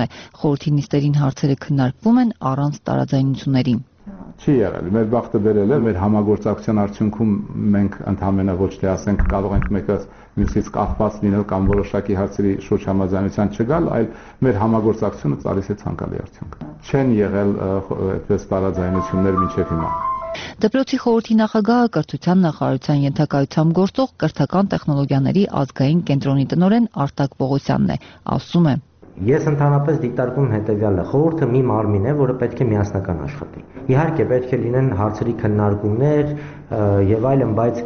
խորհրդի նիստերին հարցերը քննարկվում են առանց տարաձայնությունների։ Չի եղել։ Մեր բախտը բերել է, մեր համագործակցության արդյունքում մենք ընդհանրապես ոչ թե ասենք կարող ենք մեկը մյուսից կախված լինել կամ որոշակի հարցերի շուրջ համաձայնության չգալ, այլ մեր համագործակցությունը ծալիս է ցանկալի արդյունք։ Չեն եղել այդպես տարաձայնություններ մինչև հիմա։ Դպրոցի խորհրդի նախագահը կրթության նախարարության ենթակայությամբ գործող կրթական տեխնոլոգիաների ազգային կենտրոնի տնօրեն Արտակ Պողոսյանն է, ասում է. Ես ընդհանրապես դիտարկում հետևյալը, խորհուրդը մի մարմին է, որը պետք է միասնական աշխատի։ Իհարկե պետք է լինեն հարցերի քննարկումներ եւ այլն, բայց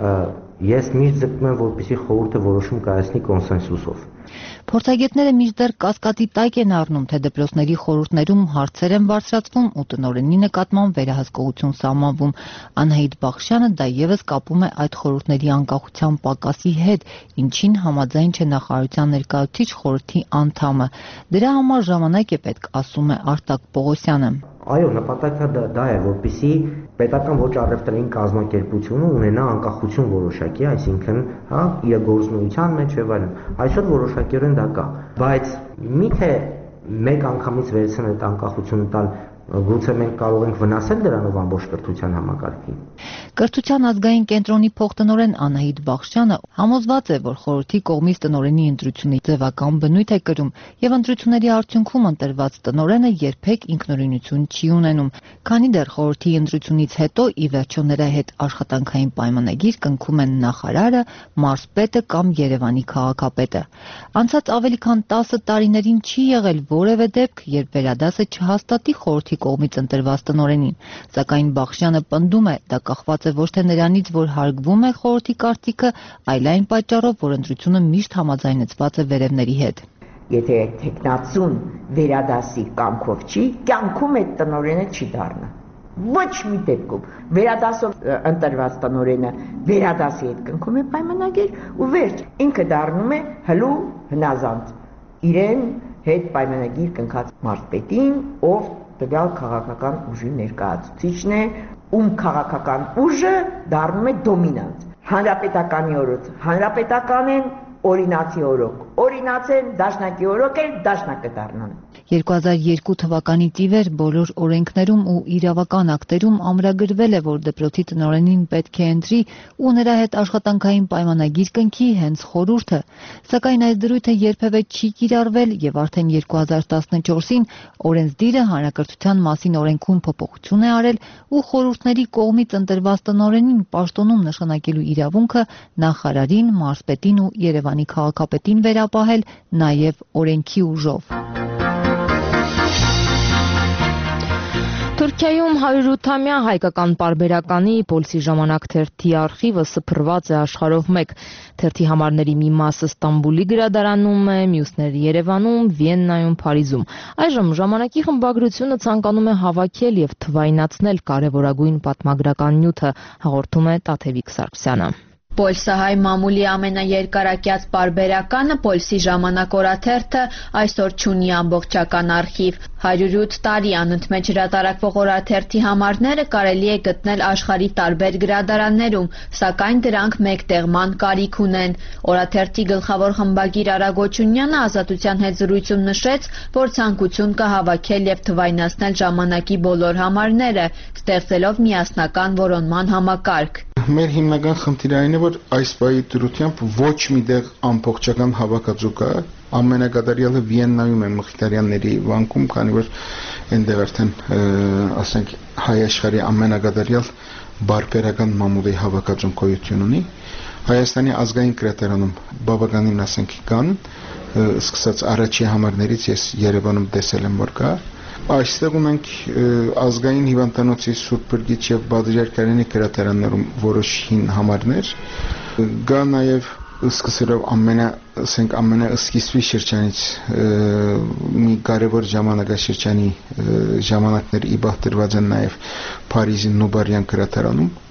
ես միշտ ձգտում եմ, որպեսզի խորհուրդը որոշում կայացնի կոնսենսուսով։ Փորձագետները մինչդեռ կասկածի տակ են առնում, թե դպրոցների խորհուրդներում հարցեր են բարձրացվում ու տնօրենի նկատմամբ վերահսկողություն սահմանվում։ Անահիտ Բախշյանը դա ևս կապում է այդ խորհուրդների անկախության պակասի հետ, ինչին համաձայն չէ նախարարության ներկայացուցիչ խորհրդի անդամը։ Դրա համար ժամանակ է պետք, ասում է Արտակ Պողոսյանը։ Այո, նպատակը դա է, որպեսզի պետական ոչ առևտրային կազմակերպությունը ունենա անկախություն որոշակի, այսինքն, իր գործունեության մեջ եւ այլն։ Այսօր որոշակիորեն դա կա, բայց միթե մեկ անգամից վերցնել այդ անկախությունը տալ, գուցե մենք կարող ենք վնասել դրանով ամբողջ կրթության համակարգին։ Կրթության ազգային կենտրոնի փոխտնօրեն Անահիտ Բախշյանը համոզված է, որ խորհրդի կողմից տնօրենի ընտրությունի ձևական բնույթ է կրում եւ ընտրությունների արդյունքում ընտրված տնօրենը երբեք ինքնուրույնություն չի ունենում, քանի դեռ խորհրդի ընտրությունից հետո ի վերջո նրա հետ աշխատանքային պայմանագիր կնքում են նախարարը, մարզպետը կամ Երևանի քաղաքապետը։ Անցած ավելի քան 10 տարիներին չի եղել որևէ դեպք, երբ վերադասը չհաստատի խորհրդի կողմից ընտրված տնօրենին, սակայն Բախշյանը պնդում է, դա կախված է ոչ թե նրանից, որ հարգվում է խորհրդի կարծիքը, այլ այն պատճառով, որ ընտրությունը միշտ համաձայնեցված է վերևների հետ։ Եթե տեխնացուն վերադասի կամքով չի, կյանքում այդ տնօրենը չի դառնա։ Ոչ մի դեպքում վերադասով ընտրված տնօրենը վերադասի հետ կնքում է պայմանագիր ու վերջ, ինքը դառնում է հլու հնազանդ իրեն հետ պայմանագիր կնքած մարզպետին, ով տվյալ քաղաքական ուժի ներկայացուցիչն է, ում քաղաքական ուժը դառնում է դոմինանտ։ Հանրապետականի օրոք հանրապետական են, օրինացի օրոք օրինացեն, դաշնակի օրոք էլ դաշնակը դառնան։ 2002 թվականից ի վեր բոլոր օրենքներում ու իրավական ակտերում ամրագրվել է, որ դպրոցի տնօրենին պետք է ընտրի ու նրա հետ աշխատանքային պայմանագիր կնքի հենց խորհուրդը, սակայն այս դրույթը երբևէ չի կիրառվել եւ արդեն 2014-ին օրենսդիրը հանրակրթության մասին օրենքում փոփոխություն է արել ու խորհուրդների կողմից ընտրված տնօրենին պաշտոնում նշանակելու իրավունքը նախարարին, մարզպետին ու Երևանի քաղաքապետին վերապահել նաեւ օրենքի ուժով։ Թուրքիայում 108-ամյա հայկական պարբերականի Պոլսի ժամանակ թերթի արխիվը սփռված է աշխարհով մեկ։ Թերթի համարների մի մասը Ստամբուլի գրադարանում է, մյուսները Երևանում, Վիեննայում, Փարիզում։ Այժմ ժամանակի խմբագրությունը ցանկանում է հավաքել եւ թվայնացնել կարևորագույն պատմագրական նյութը, հաղորդում է Տաթևիկ Սարգսյանը։ Պոլսահայ մամուլի ամենաերկարակյաց պարբերականը Պոլսի ժամանակ օրաթերթը այսօր չունի ամբողջական արխիվ։ 108 տարի անընդմեջ հրատարակվող օրաթերթի համարները կարելի է գտնել աշխարհի տարբեր գրադարաններում, սակայն դրանք մեկտեղման կարիք ունեն։ Օրաթերթի գլխավոր խմբագիր Արա Գոչունյանը Ազատության հետ զրույցում նշեց, որ ցանկություն կա հավաքել եւ թվայնացնել ժամանակի բոլոր համարները, ստեղծելով միասնական որոնման համակարգ։ Մեր հիմնական խնդիրը այն է, որ այս բայի դրությամբ ոչ մի տեղ ամբողջական հավաքածու կա, ամենակատարյալը Վիեննայում է Մխիթարյանների վանքում, քանի որ այնտեղ արդեն ասենք հայ աշխարհի ամենակատարյալ բարբերական մամուլի հավաքածուն գոյություն ունի։ Հայաստանի ազգային գրադարանում բավականին ասենք կան, սկսած առաջի համարներից ես Երևանում տեսել եմ, որ կա։ Այստեղ ունենք ազգային հիվանդանոցի Սուրբ Բրգիչ եւ Բادرյարքարյանի գրադարաններում որոշ հին համարներ, կա նաեւ սկսելով ամենասկիզբի շրջանից մի կարևոր ժամանակաշրջանի ժամանակներ ի բախ դրված են նաեւ Փարիզի Նուբարյան գրադարանում։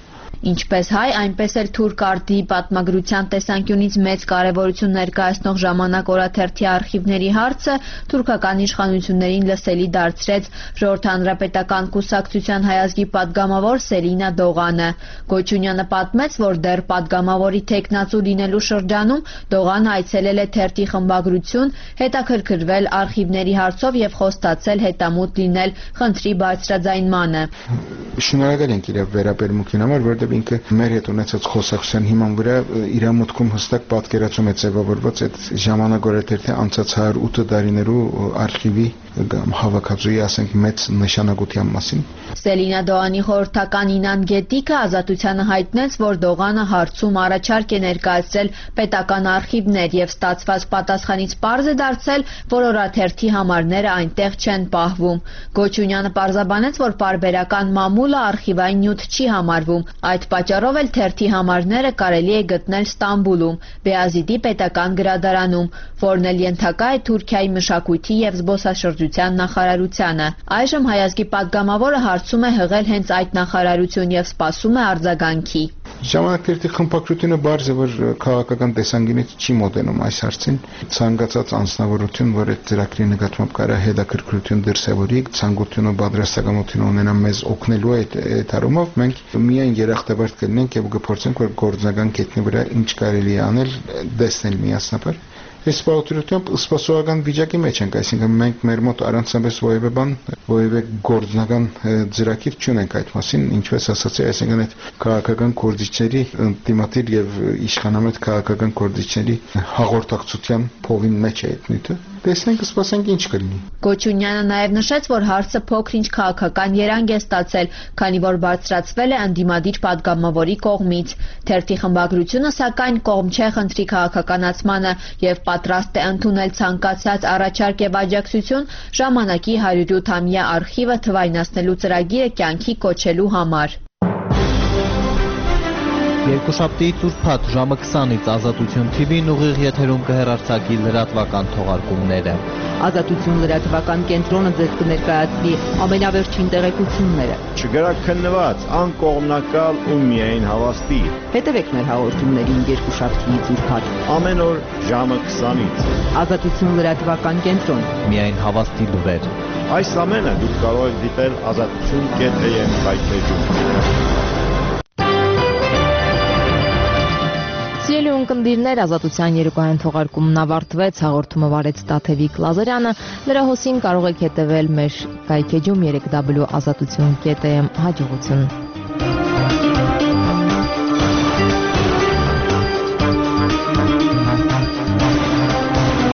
Ինչպես հայ, այնպես էլ թուրք արդի պատմագրության տեսանկյունից մեծ կարևորություն ներկայացնող ժամանակ օրաթերթի արխիվների հարցը թուրքական իշխանություններին լսելի դարձրեց Ժողովրդի հանրապետական կուսակցության հայազգի պատգամավոր Սելինա Դողանը։ Գոչունյանը պատմեց, որ դեռ պատգամավորի թեկնածու լինելու շրջանում Դողանը այցելել է թերթի խմբագրություն, հետաքրքրվել արխիվների հարցով եւ խոստացել հետամուտ լինել խնդրի բարձրաձայնմանը։ Շնորհակալ ենք իր վերաբերմունքին համար, որովհետեւ ինքը մեր հետ ունեցած խոսակցության հիման վրա իր մտքում հստակ պատկերացում է ձևավորված այդ ժամանակ օրաթերթի անցած 108 տարիներու արխիվի հավաքածուի, ասենք, մեծ նշանակության մասին։ Սելինա Դողանի խորհրդական Ինան Գետիկը Ազատությանը հայտնեց, որ Դողանը հարցում առաջարկ է ներկայացրել պետական արխիվներ եւ ստացված պատասխանից պարզ է դարձել, որ օրաթերթի համարները այնտեղ չեն պահվում։ Գոչունյանը պարզաբանեց, որ պարբերական մամուլը արխիվային նյութ չի համարվում, այդ պատճառով էլ թերթի համարները կարելի է գտնել Ստամբուլում, Բեազիդի պետական գրադարանում, որն էլ ենթակա է Թուրքիայի մշակույթի եւ զբոսաշրջության նախարարությանը։ Այժմ հայազգի պատգամավորը հարցում է հղել հենց այդ նախարարություն եւ սպասում է արձագանքի։ Ժամանակերտի խմբակրությունը բարձ է, որ քաղաքական տեսանկյունից չի մոտենում այս հարցին։ Ցանկացած անձնավորություն, որ այդ ծրագրի նկատմամբ կարա հետաքրքրություն դրսևորի, ցանկություն ու պատրաստակամություն ունենա մեզ օգնելու այդ առումով, մենք միայն երախտաբար կլինենք եւ կփորձենք, որ գործնական կետնի վրա ինչ կարելի է անել, տեսնել միասնաբար։ Այս պատրությամբ սպասողական վիճակի մեջ ենք, այսինքն մենք մեր մոտ առանցապես որևէ բան, որևէ գործնական ծրագիր չունենք այդ մասին, ինչպես ասացի, այսինքն այդ քաղաքական կորձիչների դիմադիր եւ իշխանամետ քաղաքական կորձիչների հաղորդակցության փողին մեջ է այդ նյութը։ Տեսնենք, սպասենք ինչ կլինի։ Գոչունյանը նաև նշեց, որ հարցը փոքր-ինչ քաղաքական երանգ է ստացել, քանի որ բարձրացվել է ընդդիմադիր պատգամավորի կողմից։ Թերթի խմբագրությունը սակայն կողմ չէ խնդրի քաղաքականացմանը եւ պատրաստ է ընդունել ցանկացած առաջարկ եւ աջակցություն ժամանակի 108-ամյա արխիվը թվայնացնելու ծրագիրը կյանքի կոչելու համար։ Երկուշաբթի ծուրփաթ ժամը 20-ից Ազատություն TV-ն ուղիղ եթերում կհեռարձակի լրատվական թողարկումները։ Ազատություն լրատվական կենտրոնը ձեզ կներկայացվի ամենավերջին տեղեկությունները։ Չգրաքննված, անկողմնակալ ու միայն հավաստի։ Հետևեք մեր հաղորդումներին երկուշաբթի ծուրփաթ։ Ամեն օր ժամը 20-ից։ Ազատություն լրատվական կենտրոն։ Միայն հավաստի լուրեր։ Այս ամենը դուք կարող եք դիտել azatutun.am հայտնեջում։ Սիրելի ունկնդիրներ, Ազատության երեկոյան թողարկումն ավարտվեց, հաղորդումը վարեց Տաթևիկ Լազարյանը, լրահոսին կարող եք հետևել մեր կայքեջում www.azatutun.am հաջողություն։